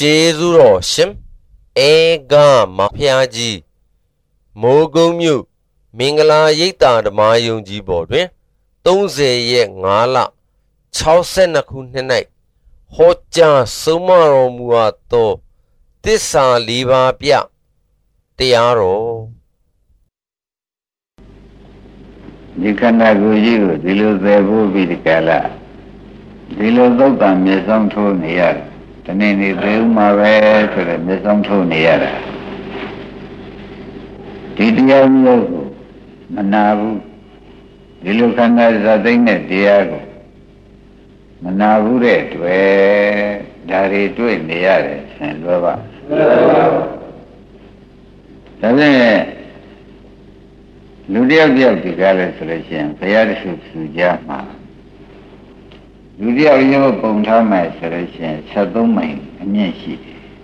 Jesu Shim Ega Mapiaji Mogomu Mingala Yita the Mayunji Bodwin Don't say ye ngala Chausenakun Hoja Sumaro Muato Tisa Liva Pia Tiaro Nikana Guju, Dilu Debu Vidikala Dilu Doka Mesam to Niar, the name Mave to the Mesam to Niara Tidiamu Manabu Dilu Kanda Zadine Diago Manabu Red, where Dari to Niare, Saint Baba. Ludia of the Gala selection, Payadis Sujama. Ludia of your Pontama selection, Sadomai, and Yashi.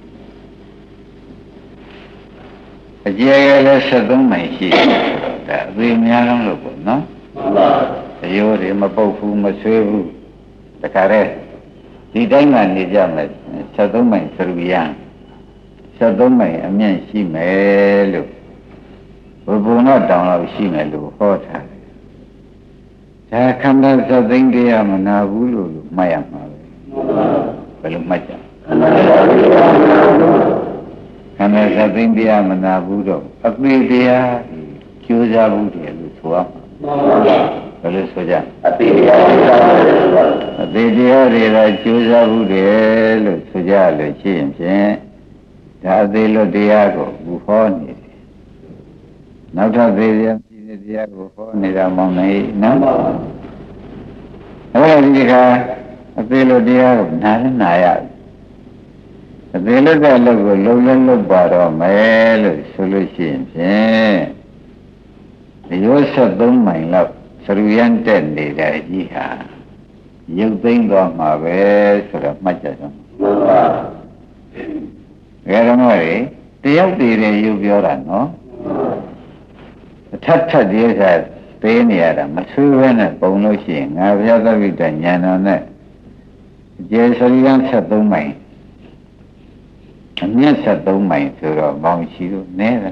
A Jayala Sadomai, that we Mialan Lobo, no? The Yori Mabofu Masevu, the Carret, the Diamond Nijamet, Sadomai Servian, Sadomai, and Yashi Melo. We will not down our Shimelu, hot. There comes something dear Manavulu, Mayama. Well, Maja. And there's something dear Manavudo. A big dear, Cusa Budia, Lutua. Well, Soja. A big dear, Cusa Budia, Lutua, Luchin, Tadelo Diago, Buffoni. Now that they are before Niramone, no? I a fellow dear of Naranaya. A fellow that look low bottom, male solutions, eh? The use of them, my love, Saruyan Tendi, that you think of my way, sort of much as them. Garamari, the young lady you no? Tata dear has pain yet, Matsuan and Bonoshin, I've other with the Yanone. Jesarian Sadomai. And yes, Sadomai to a Bounchido, never.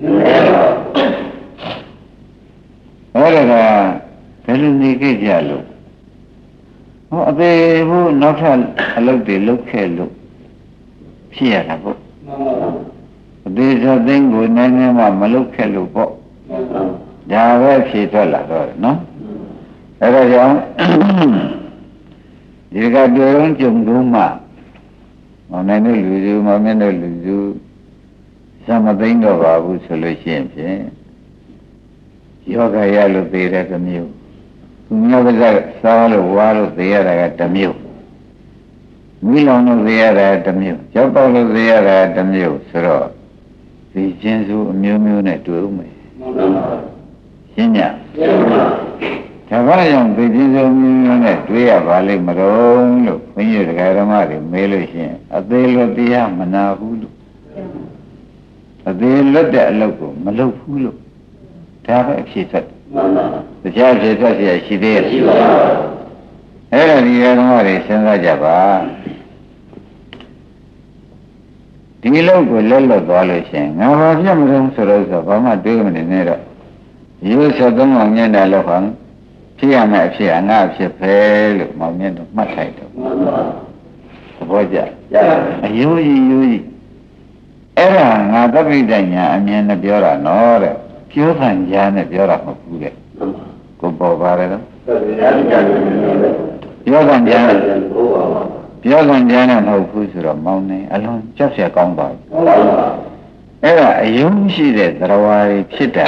However, Peluniki Jalo. Oh, they will not have look the look. Here, these are things with name of Malukalu. Java Chitola, no? You got your own Jumduma. Mamma Luzu, Mamma Luzu, something of our solutions, eh? Yoga Yellow Beer at the Mew. Whomever saw a wall there at the Mew. Milano there at the Mew. Jopalo there at the Mew, sir. The Jensu Munet to me. Sinya. Tavayam, the Jinsu, we are Valley Maron, look, when you got a Mari, Melushin, a deal of the Yamanahu. A deal of the local, Malofulu. Tava, she said. The child said, yes, she did. Ellen, you had Mari, Sanajaba. Dilo Gulello Dolishing. Now, I have young rooms to Rosa, Bama doing in it. You said the Monyan Alofan, Piana, she and now she pale, Monyan of Mataito. Voja. You. Era, not the Vidania, I mean the Biora, nor Kyosan Jan, Biora of Fuge. Kubo Varada. Yogan Jan. Yogan Jan and Hofusura Mone, alone, just a combat. Era, you see that Rawai Chita,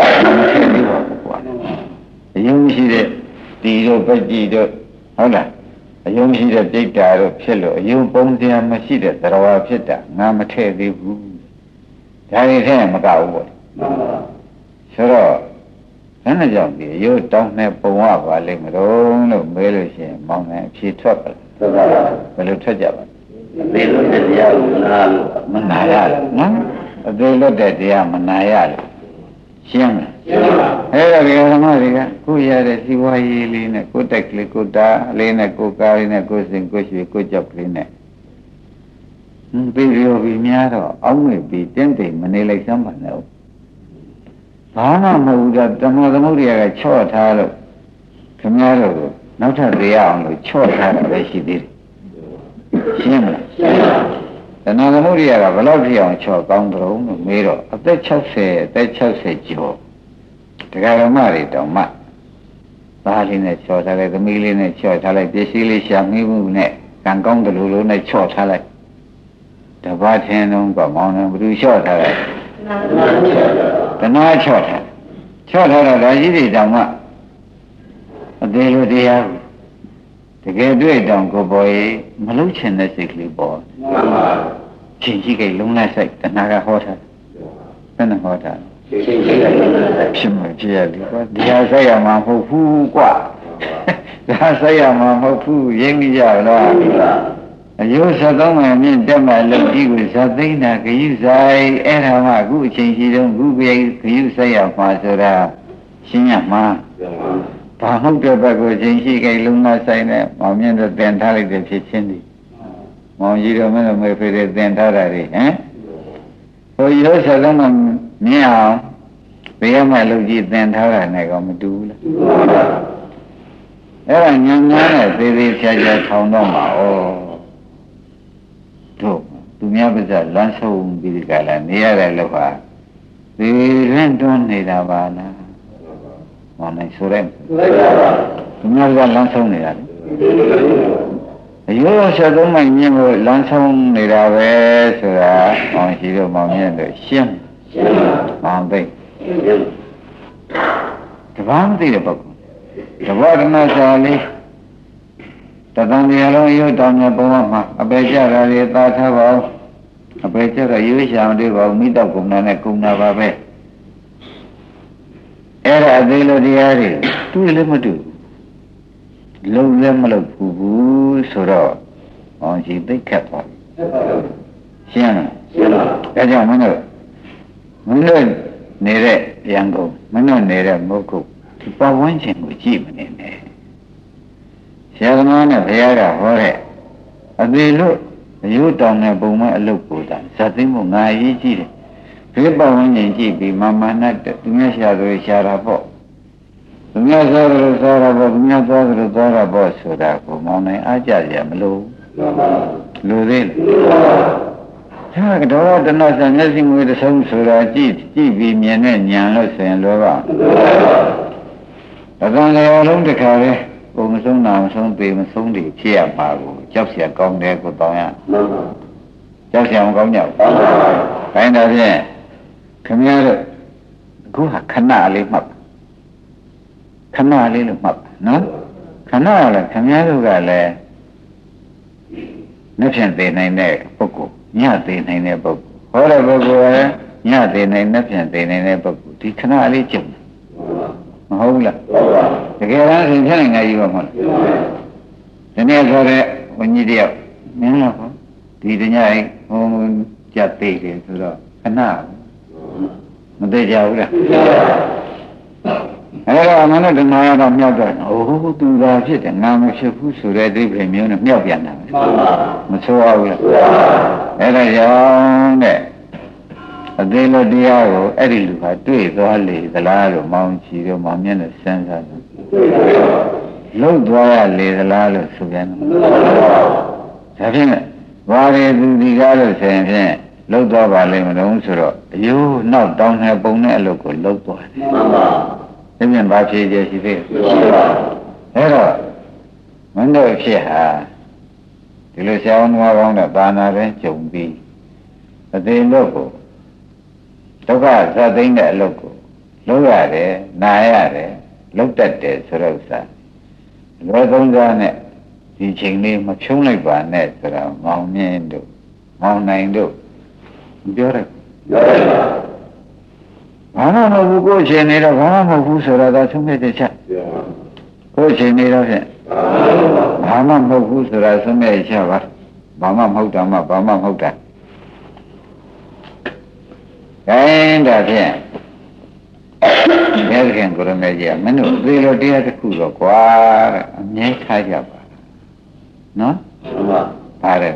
you see that Dido Bajido, Hola, you see that big dial of Cello, you both the Masida, Rawai Chita, Namate, the that is him about. So, you don't have Pawava, Limero, Melusi, Mona, she trouble. Well, you touch up. They looked at the Manayal, no? They looked at the Manayal. Shim. Hey, America, Kuya, Siwai, Lina, Kutak, Likuta, Lena, Kukarina, Kusin, Kushi, Kujap, Lina. ပြီးပြောပြီးများတော့အောင်းနေပြီးတင်းတိမ်မနေလိုက်စမ်းပါနဲ့ဘာမှမဟုတ်ဘူးတမောသမုဒ္ဒရာကချော့ထားလို့ခင်ဗျားတို့နောက်ထပ်သေးအောင်လို့ချော့ထားတာပဲရှိသေးတယ်ရှင်းမလားရှင်းပါတဏှာသမုဒ္ဒရာကဘယ်လောက်ဖြစ်အောင်ချော့ကောင်းကြုံလို့မေးတော့အသက်60ကျော်တရားဓမ္မတွေတောင်မှသားလေးနဲ့ချော့ထားလိုက်သမီးလေးနဲ့ချော့ထားလိုက်ပစ္စည်းလေးရှာမိမှုနဲ့ကံကောင်းတယ်လို့နဲ့ချော့ထားလိုက်တပတ်ထင်းလုံးကမောင်းတယ်ဘယ်သူချော့ထားလိုက်တဏှာချော့ထားတော့ဒါရှိတွေတောင်မှအသေးလိုတရားတကယ်တွေ့တောင်ကိုပေါ်ရေးမလုံးချင်တဲ့စိတ်ကလေးပေါ်ချင်းရှိကိလုံးလိုက်ဆိုင်တဏှာကဟောထားဘယ်နဲ့ဟောထားဖြစ်မှဖြစ်ရလေကွာဒီဟာဆက်ရမှာမဟုတ်ဘူးကွာဒါဆက်ရမှာမဟုတ်ဘူးရင်းကြရလားအယု73မှမြင့်တက်မှလုံကြီးကိုဇသိန်းတာဂယုဆိုင်အဲ့ဒါမှအခုအချိန်ရှိတုန်းခုပြေဂယုဆက်ရမှာဆိုတာရှင်းရမှာဘာဟုတ်တဲ့ဘက်ကိုအချိန်ရှိကိလုံးလိုက်ဆိုင်နဲ့မောင်မြင့်တော့တင်ထားလိုက်တဲ့ဖြစ်ချင်းဒီမောင်ကြီးတော်မင်းတို့မေဖေတွေတင်ထားတာတွေဟမ်ဟိုရုပ်ဆက်လုံးမှမြင်အောင်ဘယ်မှလုံကြီးတင်ထားတာနဲ့ကောမတူဘူးလားအဲ့ဒါညံ့ညံ့နဲ့သေးသေးဖြာဖြာထောင်တော့မှာဩတို့သူများပါစလမ်းဆုံးပြီးဒီကလာနေရတဲ့လို့ဟာဒီရင့်တွန်းနေတာပါလားဟောနိုင်ဆိုရဲသူများပါလမ်းဆုံးနေတာလေအယု73မိုင်မြင့်ကိုလမ်းဆုံးနေတာပဲဆိုတာမောင်ရှိတို့မောင်မြင့်တို့ရှင်းမောင်သိတဘာမသိတဲ့ပုဂ္ဂိုလ်တဘောဓနာစာလေးတသံတရားလုံးရုပ်တောင်မြတ်ဘုံမှာအပေကြတာတွေသာထားပါဦးအပေကြတော့ရွေးရှာမတွေ့ပါဘူးမိတော့ကုံနာနဲ့ကုံနာပါပဲအဲ့ဒါအသေးလို့တရားတွေတွေ့လည်းမတွေ့လုံးလည်းမလုပ်ဘူးဆိုတော့အောင်ရှိသိခတ်သွားရှင်းလားရှင်းပါဒါကြောင့်မင်းတို့နေတဲ့ရန်ကုန်မင်းတို့နေတဲ့မုတ်ခုဒီပတ်ဝန်းကျင်ကိုကြည့်မနေနဲ့ဆရာသမားနဲ့ဘုရားကဟောတဲ့အသေးလို့အယုတောင်နဲ့ပုံမဲ့အလုပ်ကိုတာဇတ်သိမှုငါအရေးကြီးတယ်ဒီပတ်ဝန်းကျင်ကြည့်ပြီးမာမနတ်သူများရှာသူရှာတာပေါ့သူများသွားတယ်သွားတာပေါ့သူများသွားတယ်သွားတာပေါ့ဆိုတာကိုမောင်းနိုင်အားကြရမလို့လူသေးလားဒါကတော့တဏှာဆံမျက်စိငွေတစ်ဆုံးဆိုတာကြည့်ပြီးမြင်တဲ့ဉာဏ်လို့ဆိုရင်လောဘအကံလည်းလုံးတစ်ခါပဲပုံမဆုံးနာမဆုံးပေမဆုံးတွေဖြစ်ရပါကိုကြောက်เสียကောင်းတယ်ကိုတောင်းရကြောက်เสียမကောင်းကြဘူးခိုင်းတာဖြင့်ခင်ဗျားတို့အခုဟာခဏလေးမှတ်ခဏလေးလို့မှတ်နော်ခဏလည်းခင်ဗျားတို့ကလည်းနှစ်ဖြင့်သိနိုင်တဲ့ပုဂ္ဂိုလ်ညသိနိုင်တဲ့ပုဂ္ဂိုလ်ဟောတဲ့ပုဂ္ဂိုလ်လည်းညသိနိုင်နှစ်ဖြင့်သိနိုင်တဲ့ပုဂ္ဂိုလ်ဒီခဏလေးကြုံမဟုတ်လားတကယ်တမ်းသင်ဖြတ်နိုင်ကြပါမဟုတ်လားဒီနေ့ဆိုတဲ့ဘုန်းကြီးတယောက်မင်းလားဟောဒီတညအိဟိုကြက်သေးတယ်ဆိုတော့ခဏမသေးကြဘူးလားအဲ့တော့မနဲ့ဓမ္မရတော့မြောက်တော့အိုးသူသာဖြစ်တယ်ငါမဖြစ်ဘူးဆိုတဲ့အိဗေမျိုးနဲ့မြောက်ပြန်တာပဲမဆိုးဘူးလားအဲ့ဒါကြောင့်တဲ့အသေးလို့တရားကိုအဲ့ဒီလူကတွေ့သွားလေသလားလို့မောင်ချီတော့မောင်မျက်နဲ့စဉ်းစားတယ်လှုပ်သွားရလေသလားလို့ဆိုပြန်တယ်ဒါဖြင့်ဘာတွေသူဒီကားလို့ဆိုရင်ဖြင့်လှုပ်သွားပါလိမ့်မလို့ဆိုတော့အယိုးနောက်တောင်းနေပုံနဲ့အလုပ်ကိုလှုပ်သွားတယ်ဒီမြင်ဘာဖြေကြရှိသေးအဲ့တော့မင်းတို့ဖြစ်ဟာဒီလိုဆရာဝန်တော်ကောင်းတဲ့ဘာနာပဲကြုံပြီးအသေးလို့ကိုဒုက္ခဇတ်သိမ့်တဲ့အလုပ်ကိုလုပ်ရတယ်နာရတယ်လုပ်တတ်တယ်ဆိုတော့ဥစ္စာလွယ်သုံးစားနဲ့ဒီချိန်လေးမဖြုံးလိုက်ပါနဲ့ဆိုတာမောင်မြင့်တို့မောင်နိုင်တို့ပြောတယ်ဘာမှမဟုတ်ဘူးကိုယ်ရှင်နေတော့ဘာမှမဟုတ်ဘူးဆိုတော့သာဆုံးဖြတ်ချက်ချက်ကိုယ်ရှင်နေတော့ဖြင့်ဘာမှမဟုတ်ဘူးဆိုတာဆုံးဖြတ်ချက်ပါဘာမှမဟုတ်တာမှဘာမှမဟုတ်တာခိုင်းတာဖြင့်ဘယ်ခင်ကိုရမေကြီးကမင်းတို့သေလို့တရားတစ်ခုတော့ကွာတဲ့အမြဲထားကြပါနော်ဟုတ်ပါပါတယ်တော့အ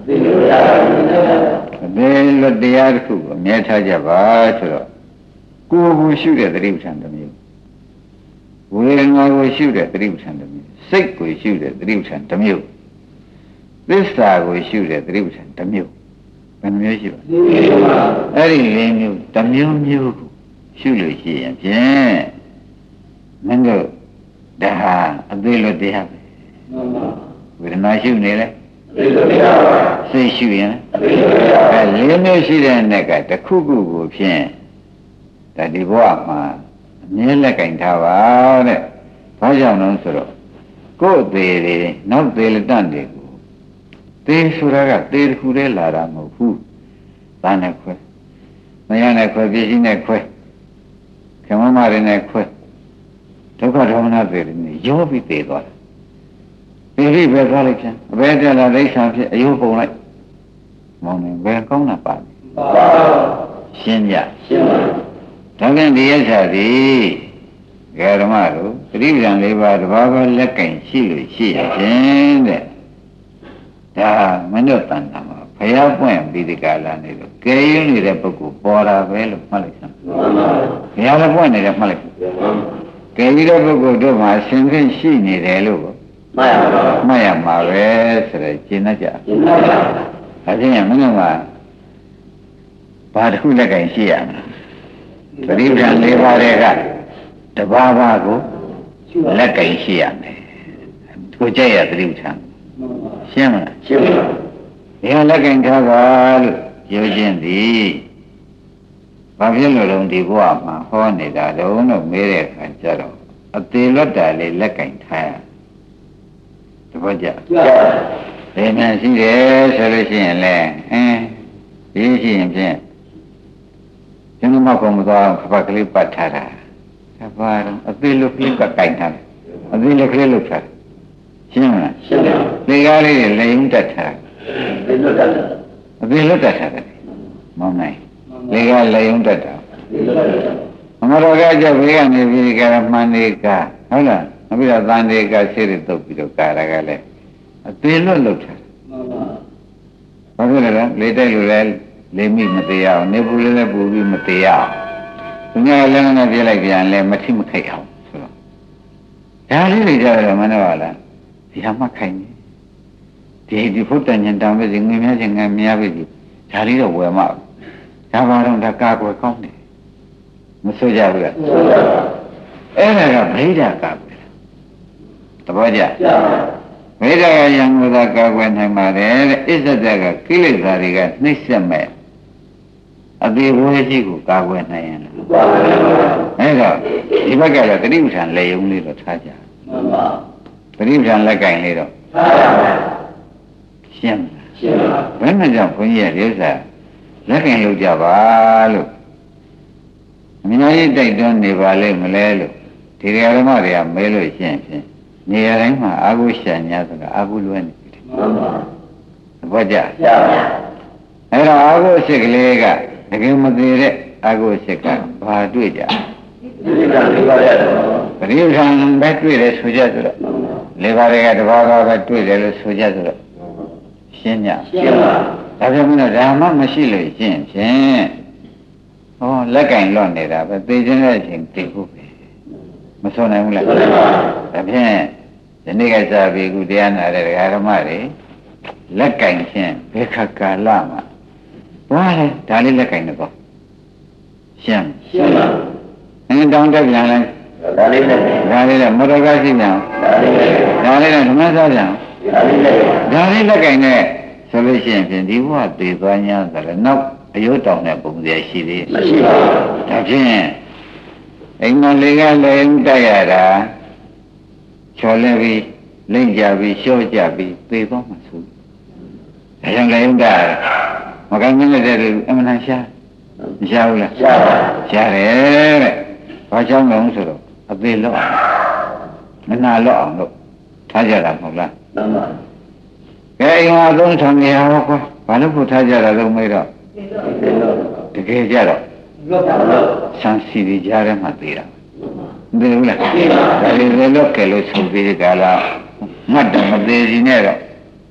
ဘယ်လိုတရားတစ်ခုကိုအမြဲထားကြပါဆိုတော့ကိုယ်ကိုရှုတဲ့သတိပဋ္ဌာန်တစ်မျိုးဝေဒနာကိုရှုတဲ့သတိပဋ္ဌာန်တစ်မျိုးစိတ်ကိုရှုတဲ့သတိပဋ္ဌာန်တစ်မျိုးသစ္စာကိုရှုတဲ့သတိပဋ္ဌာန်တစ်မျိုးဘယ်နှမျိုးရှိပါလဲအဲ့ဒီလေးမျိုးတစ်မျိုးမျိုးကိုရှုလို့ရှိရင်ဖြင့်မင်းတို့ဒါဟာအသေးလို့တရားပဲဝေဒနာရှုနေလေစိတ်ရှုရင်အဲလေးမျိုးရှိတဲ့နဲ့ကတစ်ခုခုကိုဖြင့်ဒါဒီဘဝမှာအမြဲလက်ကင်ထားပါတဲ့ဘာကြောင့်လဲဆိုတော့ကိုယ်သေးတွေနောက်သေးလက်တန့်တွေကိုသေဆိုတာကသေတစ်ခုတည်းလာတာမဟုတ်ဘူးဒါနဲ့ခွဲမရနဲ့ခွဲပြည့်စုံနဲ့ခွဲခမမရနဲ့ခွဲဒုက္ခဒေါမနသေတွေနဲ့ရောပြီးသေသွားတယ်ဒီပဲသွားလိုက်ပြန်အဘဲတက်လာဒိဋ္ဌာဖြစ်အယုပုံလိုက်မောင်းနေဘယ်ကောင်းတာပါရှင်းကြရှင်းပါဒါပြန်ဒီရချသည်ဓမ္မတို့သတိပ္ပံ၄ပါးတဘာဘာလက်ကင်ရှိလို့ရှိရခြင်းတဲ့ဒါမနုဿန္တာမှာဘုရားပွင့်ပြီးဒီကလာနေလို့ကဲရင်နေတဲ့ပုဂ္ဂိုလ်ပေါ်တာပဲလို့မှတ်လိုက်စမ်းဘုရားလည်းပွင့်နေတယ်မှတ်လိုက်ကဲပြီးတဲ့ပုဂ္ဂိုလ်တို့မှာဆင်ဖြင့်ရှိနေတယ်လို့မှတ်ရမှာပဲဆိုတော့ရှင်းတတ်ကြရှင်းတတ်ကြဒါဖြင့်မင်းတို့ကဘာတစ်ခုလက်ကင်ရှိရမလားပရိပ္ပံ၄ပါးတွေကတဘာဘာကိုလက်ကင်ရှိရမယ်ကိုကြိုက်ရပရိပ္ပံရှင်းမလားရှင်းပါဒီလက်ကင်ထားပါလို့ပြောခြင်းသည်ဘာဖြစ်လို့လဲဒီဘဝမှာဟောနေတာတော့လို့မေးတဲ့အခါကျတော့အသေးလွတ်တာလေးလက်ကင်ထားရတပည့်ကြဘယ်နဲ့ရှိတယ်ဆိုလို့ရှိရင်လည်းဒီရှိရင်ဖြင့်ကျွန်တော်မကုံမသွားခပတ်ကလေးပတ်ထားတာဘာတော့အသေးလွတ်ကလေးကကင်ထားတယ်အသေးလွတ်ကလေးလွတ်ထားတယ်ရှင်းမလားရှင်းပါလေကားလေးတွေလိမ်တက်ထားတယ်လွတ်တတ်တယ်အသေးလွတ်တတ်တယ်မောင်းနိုင်လေကားလိမ်တက်တာအမတော်ကကြဘေးကနေပြီးကြမှန်နေကဟုတ်လားနောက်ပြီးတော့သံတေကဆေးတွေတုပ်ပြီးတော့ကာရကလည်းအသေးလွတ်လွတ်ထားဘာဖြစ်လဲလေတိုက်လို့လည်းလေမိမတရားအောင်နေပူလည်းပူပြီးမတရားအောင်သူများလည်းနဲ့ပြလိုက်ပြန်လဲမထိမခိုက်အောင်ဆိုတော့ဒါလေးတွေကြတော့မနှောပါလားဒီဟာမှခိုင်နေဒီဖုတ်တန်ညံတောင်ပဲစီငွေများချင်းငါများပြီဒါလေးတော့ဝယ်မှာဒါပါတော့ဒါကာကွယ်ကောင်းတယ်မဆိုကြဘူးလားဆိုကြပါအဲ့ဒါကဗိဓာကာကွယ်တပည့်ကြဗိဓာကယံဝဒကာကွယ်နိုင်ပါတယ်တဲ့အစ္ဆဒကကိလေသာတွေကနှိမ့်ဆက်မဲ့အသေးဝဲရှိကိုကာကွယ်နိုင်ရင်လားအဲ့တော့ဒီဘက်ကလည်းတတိပ္ပံလေယုံလေးတော့ထားကြမှန်ပါတတိပ္ပံလက်ကင်လေးတော့ထားရပါရှင်းပါဘယ်နဲ့ကြောင့်ဘုန်းကြီးရဲ့ဒီဥစ္စာလက်ကင်လုပ်ကြပါလို့အများကြီးတိုက်တွန်းနေပါလိမ့်မလဲလို့ဒီဓမ္မတွေကမဲလို့ရှင်းဖြင့်နေရာတိုင်းမှာအာဟုရှာညာဆိုတာအာဟုလွဲနေတယ်မှန်ပါဘောကြအဲ့တော့အာဟုစိတ်ကလေးကတကယ်မသေးတဲ့အာဟုစိတ်ကဘာတွေ့ကြပရိသံလေးပါးရတယ်ပရိသံပဲတွေ့တယ်ဆိုကြဆိုတော့လေးပါးတွေကတဘာဘာပဲတွေ့တယ်လို့ဆိုကြဆိုတော့ရှင်းညရှင်းပါဒါကြောင့်မလို့ဓမ္မမရှိလို့ရှင်းဖြင့်ဟောလက်ကင်လွတ်နေတာပဲသိခြင်းတဲ့အချိန်သိဖို့ပဲမဆုံးနိုင်ဘူးလားဒါဖြင့်ဒီနေ့ကစားပြီးခုတရားနာတဲ့ဓမ္မတွေလက်ကင်ခြင်းဘယ်ခါကာလမှာဘာလဲဒါလေးလက်ကင်တော့ရှင်းပါတောင်းတက်ပြန်လဲဒါလေးနဲ့မတော်ကားရှိပြန်ဒါလေးနဲ့ဓမ္မစားပြန်ဒါလေးလက်ကင်နဲ့ဆိုလို့ရှိရင်ဖြင့်ဒီဘဝသေသွား냐ဆိုတော့နောက်အယုတ်တောင်တဲ့ပုံစံရှိသေးမရှိပါဘူးဒါဖြင့်အိမ်မလေးကလည်းတိုက်ရတာချော်လဲပြီးလိမ့်ကြပြီးလျှော့ကြပြီးသေသွားမှဆိုဒါကြောင့်လည်းတာမကင်းနေတဲ့လူအမှန်ရှားမရှားဘူးလားရှားပါရှားတယ်တဲ့ဘာကြောင့်လဲဆိုတော့အသေးလော့မနာလော့အောင်လို့ထားကြတာမဟုတ်လားမှန်ပါကဲအိမ်မှာသုံးဆောင်နေရတော့ကွာဘာလို့ဖို့ထားကြတာလို့မေးတော့တကယ်ကြတော့ဆန်းစီတွေကြားထဲမှာသေးတာမသိဘူးလားဒါလေးလည်းလော့ကဲလို့ဆိုပြီးကြလားမှတ်တယ်မသေးစီနဲ့တော့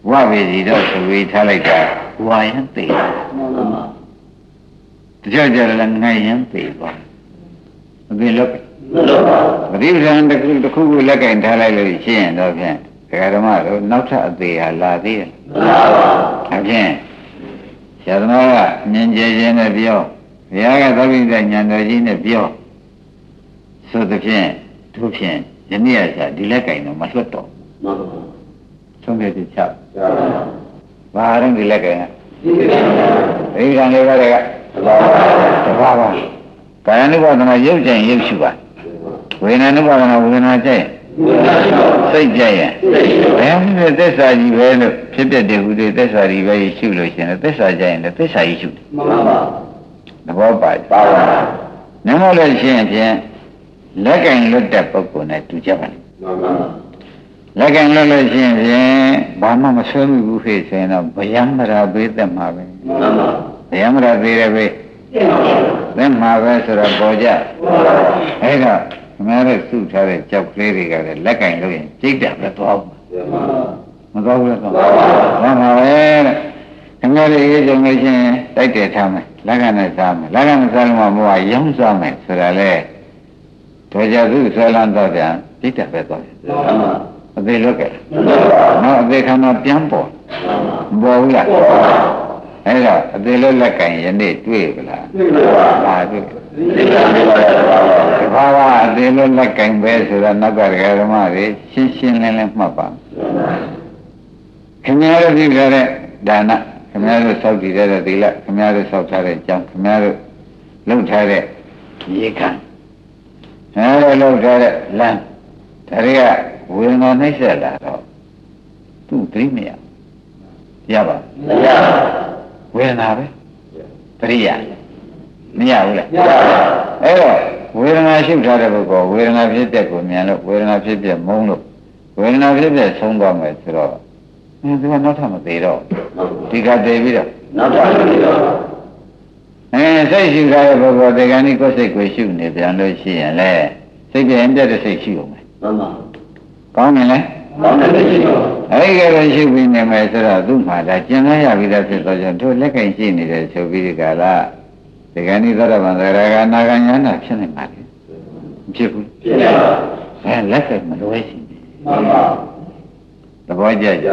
ဝဝေစီတော့ဆိုပြီးထားလိုက်တာဝါရင်သိတကြကြလည်းငိုင်ရင်သိသွားအပြင်လောက်ပရိပဒံတစ်ခုခုလက်ကင်ထားလိုက်လို့ရှင်းရင်တော့ဖြင့်ဒကာဓမ္မတို့နောက်ထပ်အသေးဟာလာသေးတယ်အပြင်ဆရာသမားကဉာဏ်ကျယ်ခြင်းနဲ့ပြောဘုရားကသဗ္ဗိတဉာဏ်တော်ကြီးနဲ့ပြောဆိုသဖြင့်တို့ဖြင့်ယနေ့ကဒီလက်ကင်တော့မလွတ်တော့ဆုံးဖြတ်ချက်ချဘာရင်ဒီလက်ကင်ကဒီကံလေးပါတဲ့ကတဘာပါကာယ ानु ပါဒနာရုပ်ကြင်ရုပ်ရှုပါဝေဒနာ ानु ပါဒနာဝေဒနာကြင်စိတ်ကြင်ဘယ်မှာသစ္စာကြီးပဲလို့ဖြစ်ပြတဲ့ဟူတဲ့သစ္စာကြီးပဲရှုလို့ရှင်သစ္စာကြင်လည်းသစ္စာကြီးရှုမှန်ပါသဘောပါပါနမောလည်းရှင်းဖြင့်လက်ကင်လွတ်တဲ့ပုဂ္ဂိုလ်နဲ့တူကြပါလိမ့်မှန်ပါလက်ကင်လွတ်လို့ရှင်းဖြင့်ဘာမှမဆွဲမိဘူးဖြစ်ဆိုရင်တော့ဗျံမရာဘေးသက်မှာပဲမှန်ပါဗျံမရာသေးတယ်ပဲသက်မှာပဲဆိုတော့ပေါ်ကြအဲ့တော့ခမရစုထားတဲ့ကြောက်ကလေးတွေကလည်းလက်ကင်လို့ရင်ကြိတ်တာပဲသွားအောင်မသွားဘူးလားသွားမှာပဲတဲ့ခမရရေးကြုံလို့ချင်းတိုက်တယ်ထားမယ်လက်ကနဲ့စားမယ်လက်ကနဲ့စားလို့မှမဟုတ်ရောင်းစားမယ်ဆိုတာလေတော်ကြသူဆွဲလန်းတော့ပြန်ကြိတ်တာပဲသွားအသေးလွတ်ကြနော်အသေးခန္ဓာပြန်ပေါ်ပေါ်ဘူးလားအဲ့တော့အသေးလွတ်လက်ကင်ယနေ့တွေ့ကြလားပါတွေ့ဘာဝအသေးလွတ်လက်ကင်ပဲဆိုတော့နောက်ကဓမ္မတွေရှင်းရှင်းလင်းလင်းမှတ်ပါခင်ဗျားတို့ပြုကြတဲ့ဒါနခင်ဗျားတို့စောင့်တည်တဲ့သီလခင်ဗျားတို့စောင့်ထားတဲ့ကြောင်းခင်ဗျားတို့လုပ်ထားတဲ့ရေခံအဲ့ဒါလုပ်ထားတဲ့လမ်းဒါတွေကဝေဒနာနှိမ့်ဆက်လာတော့သူ့သိမရရပါမရဝေဒနာပဲပရိယမရဘူးလားအဲ့တော့ဝေဒနာရှုထားတဲ့ပုဂ္ဂိုလ်ဝေဒနာဖြစ်တဲ့ကိုမြန်လို့ဝေဒနာဖြစ်တဲ့မုန်းလို့ဝေဒနာဖြစ်တဲ့ဆုံးသွားမယ်ဆိုတော့သူကနောက်ထပ်မသေးတော့ဒီကတည်ပြီးတော့နောက်ထပ်မသေးတော့စိတ်ရှုထားတဲ့ပုဂ္ဂိုလ်ဒီကနေ့ကိုယ်စိတ်ကိုရှုနေပြန်လို့ရှိရင်လေစိတ်ပြန်ပြတ်တဲ့စိတ်ရှုအောင်မယ်မှန်ပါကောင်းတယ်လေကောင်းတယ်ရှိတော့အဲ့ဒီကတော့ရှုပြီးနေမယ်ဆိုတော့သူ့မှာဒါကျင်လာရပြီးသားဖြစ်တော့ကြောင့်တို့လက်ကင်ရှိနေတယ်ဆိုပြီးဒီကလာဒီကနေ့သရဗံသရကနာဂညာနာဖြစ်နေပါလေမဖြစ်ဘူးဖြစ်နေပါလက်ကင်မလွဲရှိနေမှန်ပါသဘောကျကြ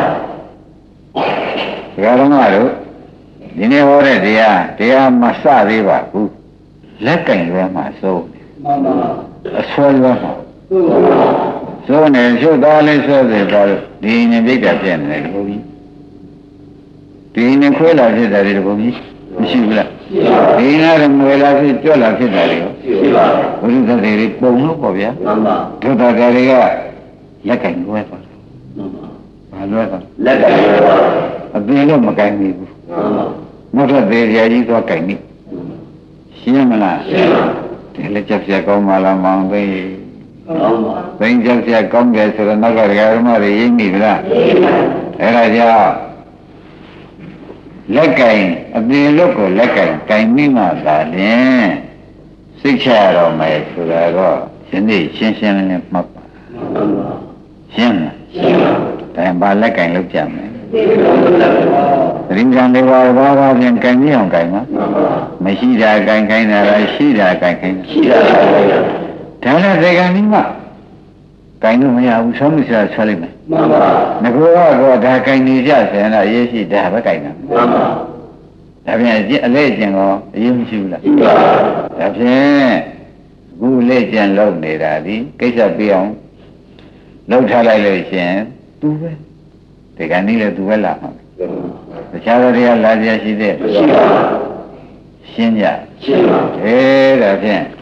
ဒကာတော်မတို့ဒီနေ့ဟောတဲ့တရားမစသေးပါဘူးလက်ကင်လွဲမှာစိုးနေမှန်ပါအဆွဲလွဲမှာစိုးနေချုပ်သားလေးဆွဲစေပါလို့ဒီနေပြိတ္တာပြည့်နေတယ်ဘုရားဒီနေခွဲလာဖြစ်တယ်ဒီဘုရားမရှိဘူးလားဒီနာရမွေလာဖြစ်ကြွလာဖြစ်တယ်ရောရှိပါဘူးဘုရားတွေပုံလို့ပေါ့ဗျာမှန်ပါဒုက္ခတွေကလက်ကင်လွဲသွားဘာလွဲသွားလက်ကင်လွဲသွားအပြင်တော့မကင်ဘူးနောက်တော့သေးကြကြီးသွားကင်နေရှင်းမလားရှင်းပါဒီလက်ချက်ပြကောင်းမှလားမောင်သိကောင်းပါသိချက်ပြကောင်းတယ်ဆိုတော့နောက်ကဓမ္မတွေရင်းမိဗလားအဲ့ဒါကြောင့်လက်ကင်အပြင်လို့ကိုလက်ကင်ကင်မိမှသာလင်စိတ်ချရတော့မယ်ဆိုတာတော့ယနေ့ရှင်းရှင်းလင်းလင်းမှတ်ပါရှင်းလားရှင်းပါဒါဘာလက်ကင်လောက်ကြမယ်သတိကံလေးပါးဘာဖြင့်ကင်မြအောင်ကင်မှာမရှိတာကင်ခိုင်းတာလားရှိတာကင်ခိုင်းတာရှိတာဒါနဲ့ဒီကံဒီမှာကင်လို့မရဘူးဆုံးမစရာဆွဲလိုက်မယ်မှန်ပါငါကတော့ဒါကင်နေကြဆင်တော့ရေးရှိဒါပဲကင်တာမှန်ပါဒါဖြင့်အလေးကျင်ရောအရင်မရှိဘူးလားရှိပါဒါဖြင့်အခုလေးကျင်လုပ်နေတာဒီကိစ္စပြအောင်လုပ်ထားလိုက်လို့ရှင်သူပဲဒီကနေ့လည်းသူပဲလာမှာတခြားတွေကလာကြရှိတဲ့ရှိပါရှင်းကြရှင်းပါဒါဖြင့်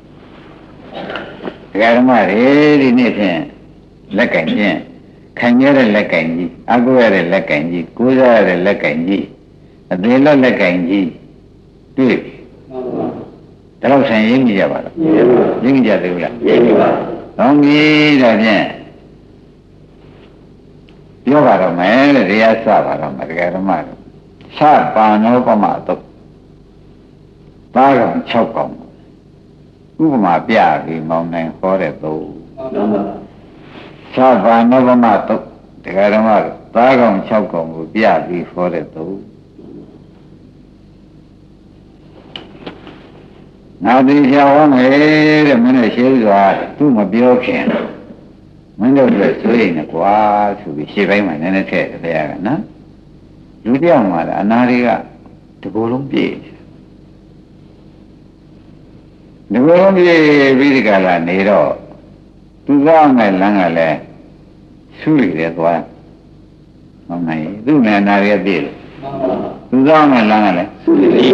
ဒကာဓမ္မတွေဒီနေ့ဖြင့်လက်ကင်ဖြင့်ခံရတဲ့လက်ကင်ကြီးအကုရတဲ့လက်ကင်ကြီးကိုးစားရတဲ့လက်ကင်ကြီးအသေးလက်ကင်ကြီးတွေ့ဒါတော့ဆိုင်ရင်းကြည့်ကြပါလားရင်းကြသေးဘူးလားရင်းပါကောင်းပြီဒါဖြင့်ပြောပါတော့မယ်တဲ့တရားစပါတော့မယ်ဒကာဓမ္မတို့စပါဏောပမတော့ပါတော့6កောင်ဥပမာပြပြီးမောင်းနိုင်ဟောတဲ့သို့စပါဏောပမတော့ဒကာဓမ္မတို့သားကောင်6ကောင်ကိုပြပြီးခေါ်တဲ့သူငါဒီချောင်းမယ်တဲ့မင်းနဲ့ရှင်းစွာသူ့မပြောခင်မင်းတို့လည်းဆိုရင်ကွာဆိုပြီးရှေ့ပိုင်းမှာနည်းနည်းထည့်တယ်ဗျာကနော်လူတယောက်မှာအနာတွေကတကူလုံးပြည့်တကူလုံးပြည့်ပြီးဒီကလာနေတော့သူသားနဲ့လမ်းကလည်းဆူရတယ်သွားဟုတ်မယ်သူ့နဲ့အနာတွေပြည့်လို့သူသားနဲ့လမ်းကလည်းဆူရတယ်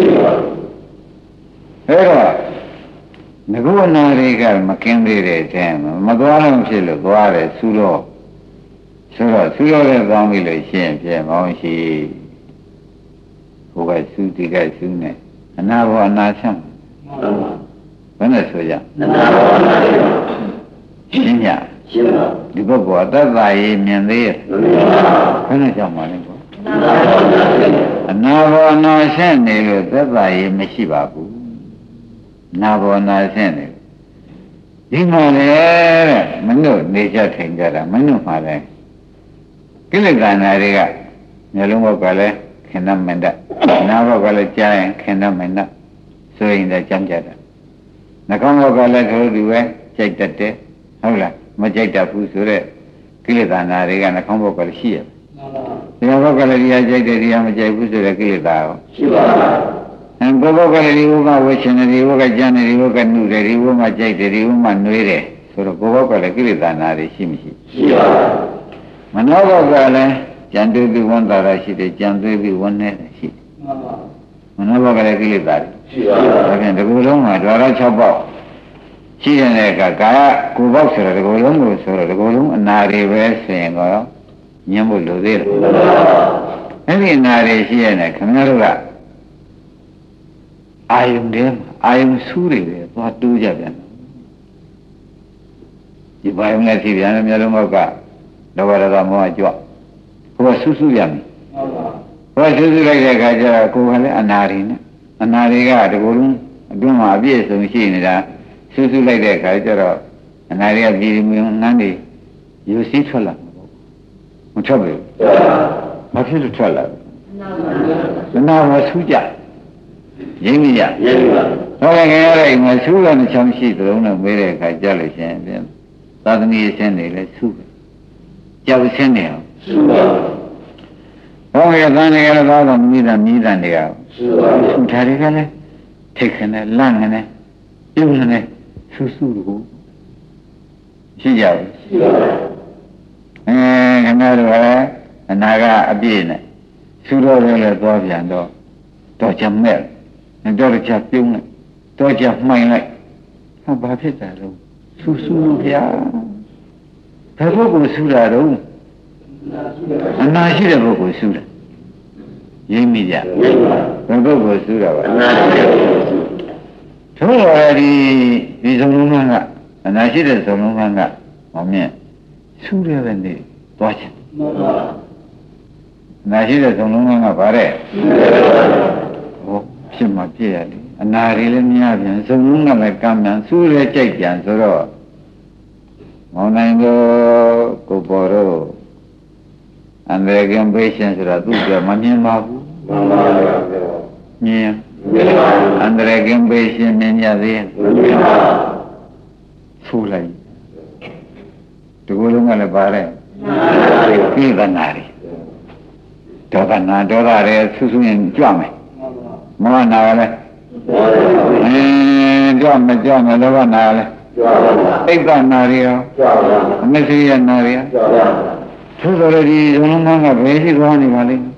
အဲ့တော့ငကူအနာတွေကမကင်းသေးတဲ့အချိန်မသွားလို့ဖြစ်လို့သွားတယ်ဆူတော့ဆိုတော့ဆူတော့လည်းကောင်းပြီလို့ရှင်းပြမောင်းရှိဟိုကဆူဒီကဆူနေအနာဘောအနာဆံဘယ်နဲ့ဆိုကြအနာဘောအနာရှင်းညရှင်းပါဒီပုဂ္ဂိုလ်အတ္တရေးမြင်သေးရဲ့ဘယ်နဲ့ကြောက်မှလဲကွာအနာဘောအနာဆံနေလို့သက်သာရေးမရှိပါဘူးနာဘောနာဆင်းနေဒီမှာလေတဲ့မင်းတို့နေကြထိုင်ကြတာမင်းတို့မှာလေကိလေသာနာတွေကမျိုးလုံးဘောကလည်းခင်ဗျမန္တနာဘောကလည်းကြားရင်ခင်ဗျမန္တဆိုရင်လည်းကြမ်းကြတာနှကောင်းဘောကလည်းတို့ဒီပဲကြိုက်တတ်တယ်ဟုတ်လားမကြိုက်တတ်ဘူးဆိုတော့ကိလေသာနာတွေကနှကောင်းဘောကလည်းရှိရဒီဘောကလည်းဒီဟာကြိုက်တယ်ဒီဟာမကြိုက်ဘူးဆိုတော့ကိလေသာရောရှိပါဘူးဘုဘကလည်းဒီဘုကဝှရှင်တယ်ဒီဘုကကြမ်းတယ်ဒီဘုကနှုတယ်ဒီဘုကကြိုက်တယ်ဒီဘုကနှွေးတယ်ဆိုတော့ဘုဘကလည်းကိလေသာနာတွေရှိမရှိရှိပါဘူးမနောဘကလည်းကြံတွေးပြီးဝန်တာတာရှိတယ်ကြံတွေးပြီးဝန်နေတာရှိတယ်မနောဘကလည်းကိလေသာတွေရှိပါဘူးဒါဖြင့်ဒီကုလုံးမှာဓာရ6ပေါက်ရှိတဲ့ကကာယကိုပေါက်ဆိုတော့ဒီကုလုံးကိုဆိုတော့ဒီကုလုံးအနာတွေပဲဆိုရင်တော့ညှင်းဖို့လိုသေးတယ်အဲ့ဒီအနာတွေရှိရတဲ့ခင်ဗျားတို့ကအာယုန်ထဲမှာအာယုန်ဆူးတွေပဲသွားတိုးကြပြန်ဒီဘာယုန်နဲ့ရှိပြန်တယ်မျိုးလုံးဘောကလောဘဒေါသမောဟကြွဟိုကဆူးဆူးရမယ်ဟိုဆူးဆူးလိုက်တဲ့အခါကျတော့ကိုယ်ကလည်းအနာတွေနဲ့အနာတွေကဒီကုလုံးအတွင်းမှာအပြည့်စုံရှိနေတာဆူးဆူးလိုက်တဲ့အခါကျတော့အနာတွေကပြည်မြုံနှမ်းတွေယူစည်းထွက်လာမထွက်ဘူးဘာဖြစ်လို့ထွက်လာလဲနာမဆူးကြရင်းမိရရင်းပါဟောကငယ်ရတဲ့ငါဆူးရတဲ့ချောင်းရှိသလုံးနဲ့မေးတဲ့အခါကြားလို့ရှင်ပြန်သာသမီအရှင်းနေလဲဆူးပဲကြောက်ရှင်းနေအောင်ဆူးပါဟောကသံနေရတော့တော့မိသားမိသားနေရအောင်ဆူးပါဆူးထားတွေကလည်းထိတ်ခနဲ့လန့်နဲ့ပြုံးနဲ့ဆူးဆူးကိုရှိကြဘူးရှိပါခင်ဗျားတို့ကအနာကအပြည့်နဲ့ဆူးတော့လည်းသွားပြန်တော့ချမဲ့တော့ချပြုံးလိုက်တော့ချမှိုင်လိုက်ဟာဘာဖြစ်တာလဲဆူဆူလို့ဗျာဘယ်ပုဂ္ဂိုလ်ဆူတာတော့အနာရှိတဲ့ပုဂ္ဂိုလ်ဆူတယ်ရင်းမိကြဘယ်ပုဂ္ဂိုလ်ဆူတာပါအနာရှိတဲ့ပုဂ္ဂိုလ်ဆူထို့တော်ဒီဇုံလုံးကအနာရှိတဲ့ဇုံလုံးကမောင်မြင့်ဆူတယ်ပဲနေသွားချင်အနာရှိတဲ့ဇုံလုံးကဗါတဲ့ဖြစ်မှပြည့်ရတယ်အနာတွေလည်းများပြန်စုံလုံးကလည်းကမ်းပြန်စူးလည်းကြိုက်ပြန်ဆိုတော့မောင်နိုင်တို့ကိုပေါ်တော့အန္တရာယ်ကင်းပေးရှင်ဆိုတာသူကမမြင်ပါဘူးမှန်ပါဗျာမြင်အန္တရာယ်ကင်းပေးရှင်မြင်ရသေးရဲ့မမြင်ပါဆူလိုက်ဒီကိုယ်လုံးကလည်းပါတယ်ကိလေသာနာတွေဒေါသနာဒေါသတွေဆူဆူရင်ကြွမယ်မောဟနာလည်းကြွမကြွမလောဘနာလည်းအိတ်ကနာရီရောအမသိရနာရီရောသို့တော်ဒီဇုံလုံးကဘယ်ရှိသွားနေပါလိမ့်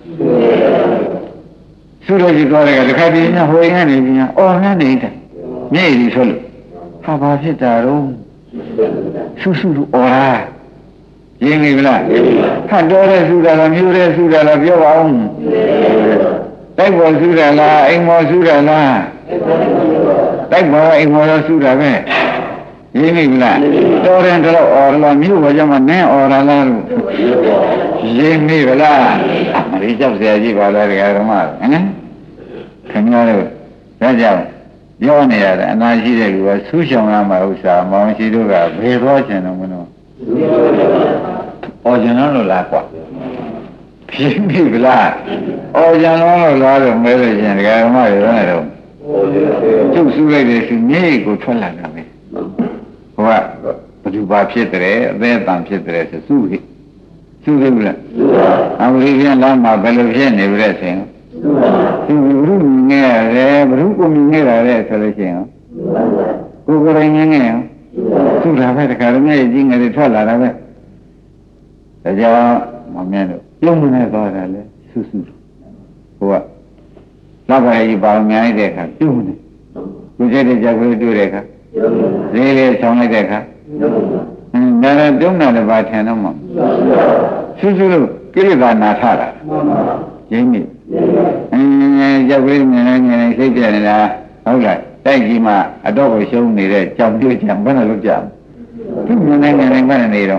သုရကြီးသွားတယ်ကတခါပြင်းဟိုရင်းနေပြင်းအော်နှမ်းနေတဲ့မြည့်ရီဆိုလို့ဟာဘာဖြစ်တာတော့ဆူဆူလို့အော်လားရင်းနေပြီလားဟတ်တော်တဲ့ဆူတာလားမျိုးတဲ့ဆူတာလားပြောပါဦးတိုက်ပေါ်ဆူတာလားအိမ်ပေါ်ဆူတာလားတိုက်ပေါ်အိမ်ပေါ်တော့ဆူတာပဲရင်းနေပြီလားတော်တယ်တော့အော်လားမျိုးပေါ်ကြမှာနင်းအော်လားလို့ရင်းနေပြီလားမလေးကြောက်စရာကြီးပါလားဓမ္မဟမ်ခင်ဗျားတို့ဒါကြောင့်ပြောနေရတဲ့အနာရှိတဲ့လူကဆူးရှောင်ရမှာဥစ္စာမောင်ရှိတို့ကဘယ်တော့ကျင်တော့မလို့အော်ကျင်တော့လို့လားကွာဖြစ်ပြီလား။အော်ကြံလုံးလို့လားတော့မဲလို့ရှင်ဒကာဓမ္မတွေဘယ်နဲ့တော့ကျုပ်စုလိုက်တယ်သူမြေကိုထွက်လာတာပဲ။ဟိုကဘသူဘာဖြစ်တယ်အသေးအတန်ဖြစ်တယ်ဆိုစုပြီ။စုပြီလား။အမလီပြန်လာမှဘယ်လိုဖြစ်နေပြီလဲဆိုရင်သူဘုရုငဲတယ်ဘုရုကိုမြင်နေတာလေဆိုလို့ရှိရင်ကိုယ်ကိုယ်တိုင်ငဲရောသူ့တာပဲတခါတည်းမြေကြီးငယ်တွေထွက်လာတာပဲဒါကြောင့်မမြင်တော့ပြုံးနေသွားတာလေဆူဆူဟိုကလောက်ပါကြီးပါအများကြီးတဲ့အခါပြုံးနေကိုကျတဲ့ကြောက်ကလေးတွေ့တဲ့အခါလေးလေးဆောင်းလိုက်တဲ့အခါဒါလည်းပြုံးတာလည်းပါထင်တော့မှဆူဆူလို့ကိလေသာနာထတာရင်းနေကြောက်ကလေးမြင်နေစိတ်ပြနေတာဟုတ်လားတိုက်ကြီးမှာအတော့ကိုရှုံးနေတဲ့ကြောင်တွေ့ကြံဘယ်နဲ့လုပ်ကြသူမြင်နေနေနေတော့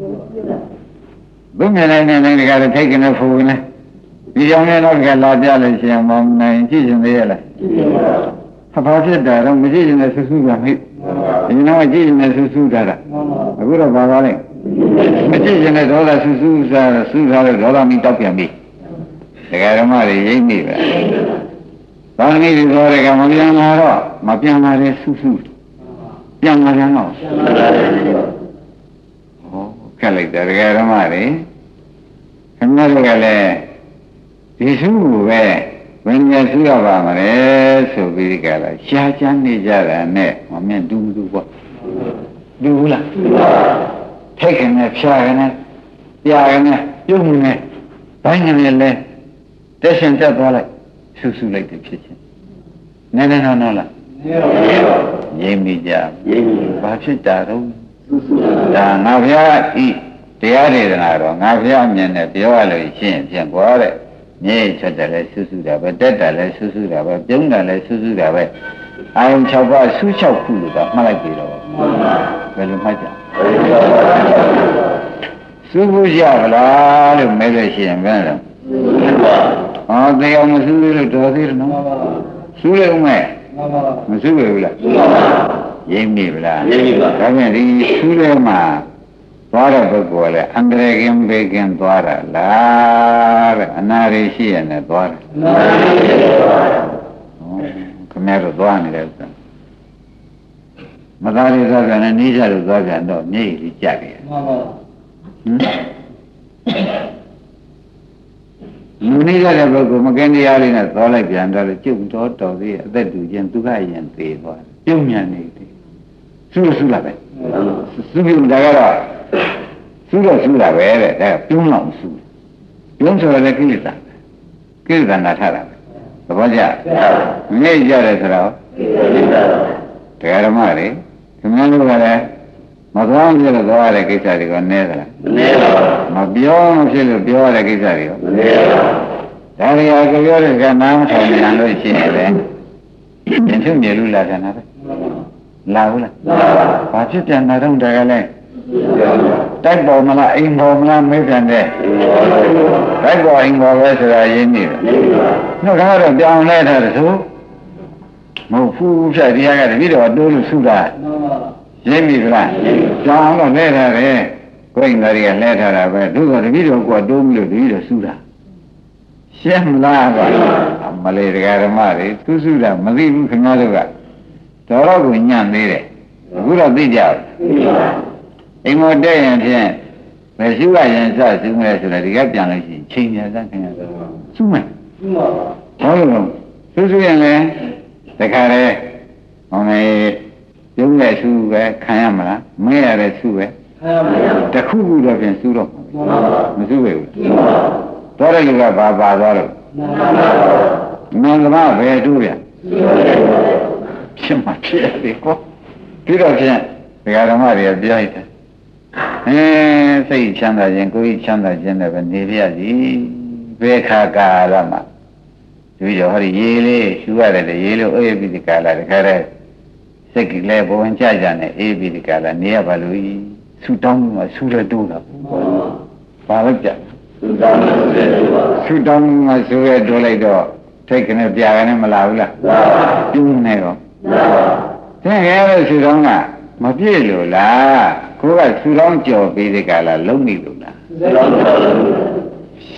ဘုမြင်နေတကယ်ထိတ်ကနေဖူနေဒီကြောင်နဲ့တော့ကလာပြလို့ရှိရင်မောင်နိုင်ကြည့်ရှင်သေးရလားဘာဖြစ်တာတော့မကြည့်ရှင်နဲ့ဆူဆူကမိဒီနောက်ကြည့်ရှင်နဲ့ဆူဆူတာအခုတော့ဘာပါလဲမကြည့်ရှင်နဲ့ဒေါသဆူဆူစားဆူထားလို့ဒေါသမီတောက်ပြန်ပြီဒကာဓမ္မတွေရိမ့်မိပဲဘာနည်းဒီဆိုရကမပြန်လာတော့မပြန်လာတဲ့ဆူဆူပြန်လာပြန်တော့ခက်လိုက်တယ်ဒကာဓမ္မတွေခင်ဗျားတို့ကလည်းဒီစုကိုပဲဘယ်နဲ့စုရပါမလဲဆိုပြီးဒီကလာရှားချမ်းနေကြတာနဲ့မမြင်တူပေါ့ဒူလားထိုက်ခင်နဲ့ဖြာခင်နဲ့ပြာခင်နဲ့ပြုံးနေဘိုင်းခင်နဲ့လဲတက်ရှင်တက်သွားလိုက်ဆူဆူလိုက်တယ်ဖြစ်ချင်းနဲနော်လားရင်းမိကြဘာဖြစ်တာတော့ဒါငါဘုရားဤတရားဒေသနာတော့ငါဘုရားမြင်တယ်ပြောရလို့ရှင်းဖြင့်ကွာတဲ့မြေချက်တယ်လဲဆူဆူတာပဲတက်တယ်လဲဆူဆူတာပဲပြုံးတယ်လဲဆူဆူတာပဲအာယုံ6ပါးဆူ6ခုလို့တော့မှတ်လိုက်ပြီတော့ဘယ်လိုမှတ်ကြဆူဘူးရဗလားလို့မဲလို့ရှိရင်ဘယ်လိုတရားမဆူလို့တော်သေးတယ်နော်ဆူလိုက်ဦးမယ်မဆူဘူးလားရင်းမိဗလားရင်းမိပါဒါပြန်ဒီဆူလဲမှာသွားတဲ့ပုဂ္ဂိုလ်ကလည်းအန္တရာယ်ကင်းဘေးကင်းသွားတာလားတဲ့အနာရရှိရနဲ့သွားတယ်ခင်ဗျားတို့သွားနေတယ်ဆိုမသားရသွားပြန်နဲ့နေကြလို့သွားပြန်တော့မြေကြီးကြက်တယ်လူနေကြတဲ့ပုဂ္ဂိုလ်မကင်းတရားလေးနဲ့သွားလိုက်ပြန်တော့ကျုပ်တော်သေးအသက်တူချင်းသူကရင်သေးသွားတယ်ပြုံးမြန်နေတယ်ဆူလာပဲဆူပြီးဒါကတော့ဆူတော့ဆူတာပဲတဲ့ဒါပြုံးလောက်ဆူပြုံးဆိုရတဲ့ကိလေသာနာထတာပဲသဘောကျငဲ့ကြတယ်ဆိုတော့တရားဓမ္မတွေခင်ဗျားတို့ကလည်းမသွားကြလို့သွားရတဲ့ကိစ္စတွေကနည်းသလားမနည်းပါဘူးမပြောမဖြစ်လို့ပြောရတဲ့ကိစ္စတွေရောမနည်းပါဘူးဒါရီယာကြောတဲ့ကနားမထောင်နိုင်လို့ရှိရင်လည်းရင်ထုမြေလူလာတယ်နားပဲလာဘူးလားဘာဖြစ်ပြန်တာတော့တကယ်လဲတိုက်ပေါ်မလားအိမ်ပေါ်မလားမေးပြန်တယ်တိုက်ပေါ်အိမ်ပေါ်ပဲဆိုတာရင်းနေတယ်နှုတ်ကားတော့ပြောင်းလဲထားတယ်ဆိုမဟုတ်ဘူးဖြတ်တရားကတပည့်တော်တိုးလို့ဆုတာရင်းပြီလားကြောင်းတော့လဲထားတယ်ကိုယ်ငါတွေကလဲထားတာပဲတို့ကတပည့်တော်ကတိုးပြီးလို့တပည့်တော်ဆုတာရှင်းမလားကွာမလေးတရားဓမ္မတွေသူဆုတာမသိဘူးခင်ဗျားတို့ကတော်ကိုညံ့သေးတယ်အခုတော့သိကြဘူးအိမ်မတက်ရင်ဖြင့်ဘယ်ရှိကရင်စစုမယ်ဆိုတော့ဒီကပြန်လို့ရှိရင်ချိန်ရစခင်ရတော့စုမယ်ဟုတ်လို့ဆူရင်လည်းတခါလေဟောနေရုပ်ရဲ့စုပဲခံရမလားမင်းရတဲ့စုပဲခံရပါဘူးတခုခုတော့ဖြင့်စုတော့မစုပဲဘူးတော်တဲ့လူကဘာပါသွားလို့မင်္ဂလာဘယ်တူရဖြစ်မှဖြစ်ရတယ်ကောပြီးတော့ဖြင့်ဒကာဓမ္မတွေကပြောလိုက်တယ်စိတ်ချမ်းသာခြင်းကိုယ်ချမ်းသာခြင်းနဲ့ပဲနေရစီဘယ်ခါကာလမှာဒီတော့ဟောဒီရေလေးရှူရတယ်လေရေလို့အေးပြီးဒီကာလတခါတည်းစိတ်ကလေးဘဝင်ကြကြနဲ့အေးပြီးဒီကာလနေရပါလို့ဆူတောင်းမှဆူရတိုးတာဘာလို့ကြဆူတောင်းမှဆူရတိုးလိုက်တော့ထိတ်ကနေပြာကနေမလာဘူးလားပြင်းနေတော့တဲ့ရဲလို့ဆူတောင်းကမပြည့်လို့လားကိုကဆူတောင်းကြော်ပြီးဒီကာလလုံးနေလို့လား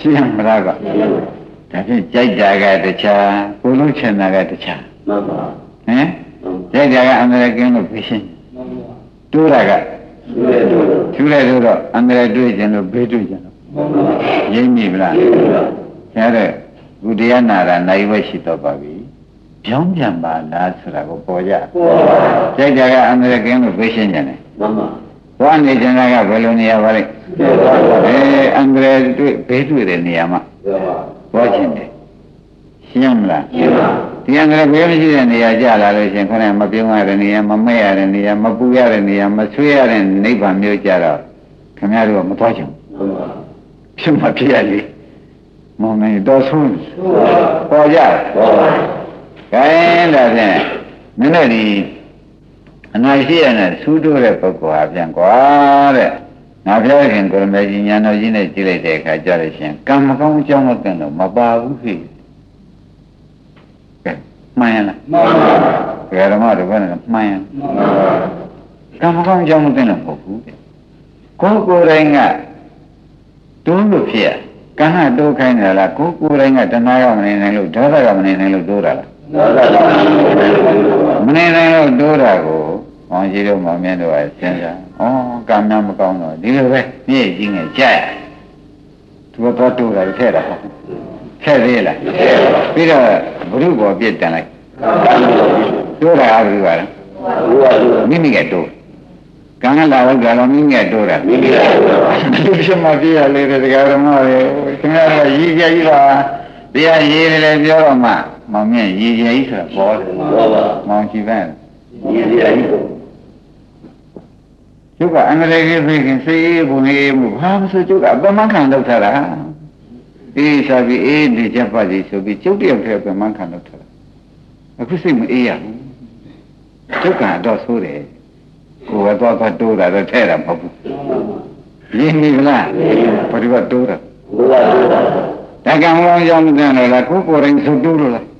ရှင်းမလားကဒါဖြင့်ကြိုက်တာကတခြားကိုလုံးချင်တာကတခြားမှန်ပါဟင်ကြိုက်တာကအန္တရာယ်ကင်းလို့ပြရှင်းတိုးတာကထူးတယ်တော့အန္တရာယ်တွေ့ခြင်းလို့ဘေးတွေ့ခြင်းလို့ရင်းမိဗလားအဲ့ဒါဘုရားနာတာနိုင်ဝဲရှိတော့ပါပြီပြောင်းပြန်ပါလားဆိုတာကိုပေါ်ကြကြိုက်တာကအန္တရာယ်ကင်းလို့ဘေးရှင်းခြင်းတယ်မှန်ပါဘဝနေခြင်းကဘယ်လိုနေရာပါလဲအန္တရာယ်တွေ့ဘေးတွေ့တဲ့နေရာမှာဘောခြင်းတယ်ရှင်းမလားရှင်းပါဒီအန္တရာယ်ဘေးမရှိတဲ့နေရာကြလာလို့ရှင်ခဏမပြုံးရတဲ့နေရာမမဲ့ရတဲ့နေရာမပူရတဲ့နေရာမဆွေးရတဲ့နိဗ္ဗာန်မျိုးကြတော့ခင်ဗျားတို့ကမသွားချင်ဘူးဖြစ်မှဖြစ်ရလေမောင်နေတော်ဆုံးပေါ်ကြခိုင်းဒါဖြင့်မင်းတို့ဒီအနာရှိရတဲ့ဆူးတိုးတဲ့ပုဂ္ဂိုလ်ဟာပြန်ကွာတဲ့ငါပြောခင်ကိုရမေကြီးညာတော်ကြီးနဲ့ကြည့်လိုက်တဲ့အခါကျတော့ရှင်ကံမကောင်းအကြောင်းမကံတော့မပါဘူးဖြစ်ကဲမှန်ရလားမှန်ပါဓမ္မတို့ကလည်းမှန်ရကံမကောင်းအကြောင်းမကံတော့မဟုတ်ဘူးတဲ့ကိုယ်တိုင်းကတိုးလို့ဖြစ်ရကံကတိုးခိုင်းတယ်လားကိုယ်တိုင်းကတဏှာကမနေနိုင်လို့ဒေါသကမနေနိုင်လို့တိုးတာလားမနေနိုင်လို့တိုးတာကိုဟောကြီးတို့မောင်မြတ်တို့ကစဉ်းစားကံများမကောင်းတော့ဒီလိုပဲမြည့်ကြီးငယ်ကြိုက်သူကတော့တိုးတာထည့်တာထည့်သေးလားပြီးတော့ဘုရုဘောပြစ်တန်လိုက်တိုးတာဘယ်လိုပါလဲမိမိကတိုးကံကလာတော့ကြတော့မိမိကတိုးတာမိမိကတိုးတာဒီမှာပြရလေတဲ့တရားဓမ္မတွေခင်ဗျားကရည်ကြကြီးပါတရားရည်လည်းပြောတော့မှမောင်မြတ်ရည်ကြကြီးဆိုတာပေါ်တယ်မောင်ကြည့်ပဲရည်ကြကြီးကျုပ်ကအန္တရာယ်ကြီးဖြစ်ခင်စိတ်ဘုံလေးမှုဘာမဆိုကျုပ်ကအပမခံလုပ်ထားတာအေးဆိုပြီးအေးဒီချက်ပါစီဆိုပြီးကျုပ်တယောက်တည်းအပမခံလုပ်ထားတာအခုစိတ်မအေးရဘူးကျုပ်ကတော့ဆိုးတယ်ကိုယ်ကတော့တိုးတာတော့ထဲတာမဟုတ်ဘူးရင်းမိလားဘာဒီကတိုးတာဒါကံကောင်းကြောင့်မသိတော့လားကိုယ်တိုင်းဆိုတိုးလို့လား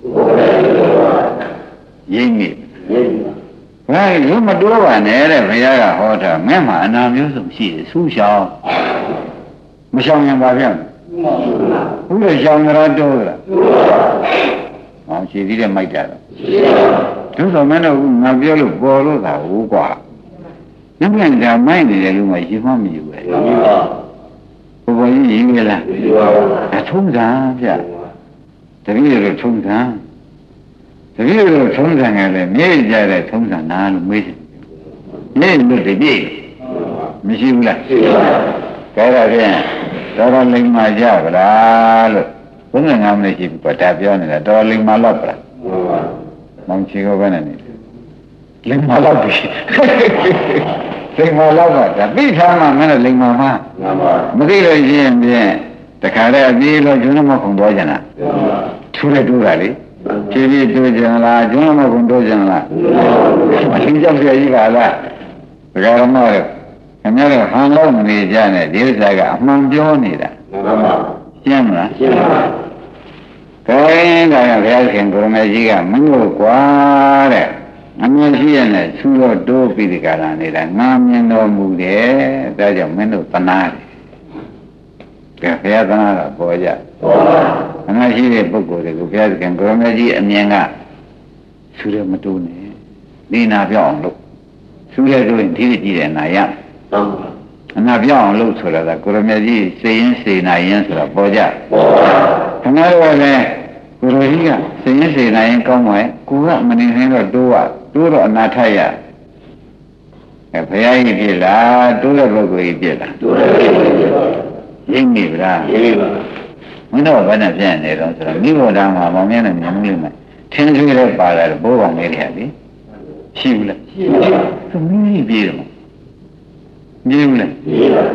ရင်းမိဘာလို့မတိုးပါနဲ့တဲ့ဘုရားကဟောတာမဲမှာအနာမျိုးစုံရှိတယ်ဆူးရှောင်းမရှောင်ရင်ဘာပြောလဲဘုရားရှောင်းကြတိုးလားဟောရှိသေးတယ်မိုက်တာတော့သူဆိုမင်းတို့ငါပြောလို့ပေါ်လို့သာဟုတ်กว่าညံ့ကြမိုက်နေတယ်လို့မှရေမမယူပဲဘုရားကြီးရင်းရလားအထုံးတာဗျတပည့်တို့ထုံးတာတပည့်တို့ထုံးတာကလည်းမြေကြတဲ့ထုံးတာနာလို့မေးတယ်မြေလို့တပည့်မရှိဘူးလားရှိပါဘူးဒါဖြင့်တော်တော်လိမ္မာကြပါလားလို့ဘုန်းကြီးငါမလေးရှိပြီပေါ့ဒါပြောနေတာတော်တော်လိမ္မာတော့ပါလားမောင်ချီကိုပဲနဲ့လိမ္မာတော့ပြီလိမ္မာတော့ကဒါသိထားမှမင်းတို့လိမ္မာမှမသိလို့ရှိရင်ဖြင့်တခါတည်းအပြေးလို့ကျွန်းမခုံတော့ကြတာထူးလိုက်တူးတာလေဖြည်းဖြည်းတူးကြလားကျွန်းမခုံတော့ကြလားမသိကြပြကြီးပါလားဘယ်ကတော့မှခင်ဗျားတို့ဟန်လို့နေကြနဲ့ဒီဥစ္စာကအမှန်ပြောနေတာရှင်းမလားရှင်းပါခိုင်းတာကဘုရားရှင်ကိုရမေကြီးကမင်းတို့ကွာတဲ့အမြင်ရှိရနဲ့သူ့တော့တိုးပြီးဒီကရနေတာငါမြင်တော်မူတယ်ဒါကြောင့်မင်းတို့သနာတယ်ကဲဘုရားသနာတော့ပေါ်ကြအနာရှိတဲ့ပုဂ္ဂိုလ်တွေကိုဘုရားရှင်ကိုရမေကြီးအမြင်ကသူလည်းမတိုးနဲ့နေနာပြောင်းအောင်လုပ်သူလည်းတို့ရင်ဒီကြည့်တယ်နာရအနာပြောင်းအောင်လုပ်ဆိုတာကကိုရမေကြီးစေရင်စေနာရင်ဆိုတာပေါ်ကြခင်ဗျားတို့လည်းကိုရကြီးကစေရင်စေနာရင်ကောင်းမယ်ကိုကမနေနိုင်တော့တိုးတော့အနာထရဘုရားကြီးဖြစ်လားတိုးတဲ့ပုဂ္ဂိုလ်ကြီးဖြစ်လားတိုးတဲ့ပုဂ္ဂိုလ်ကြီးရင်းမိဗလားရင်းမိပါမင်းတို့ဘာနဲ့ပြန်နေတော့ဆိုတော့မိဘတော်မှာမောင်မြတ်နဲ့မြင်မှုလေးမှာထင်းဆွေးတဲ့ပါလာတော့ဘိုးကောင်လေးတွေဟာလေရှိဘူးလားရှိပါဘူးသူမိပြေးတယ်မြင်ဘူးလားမြင်ပါ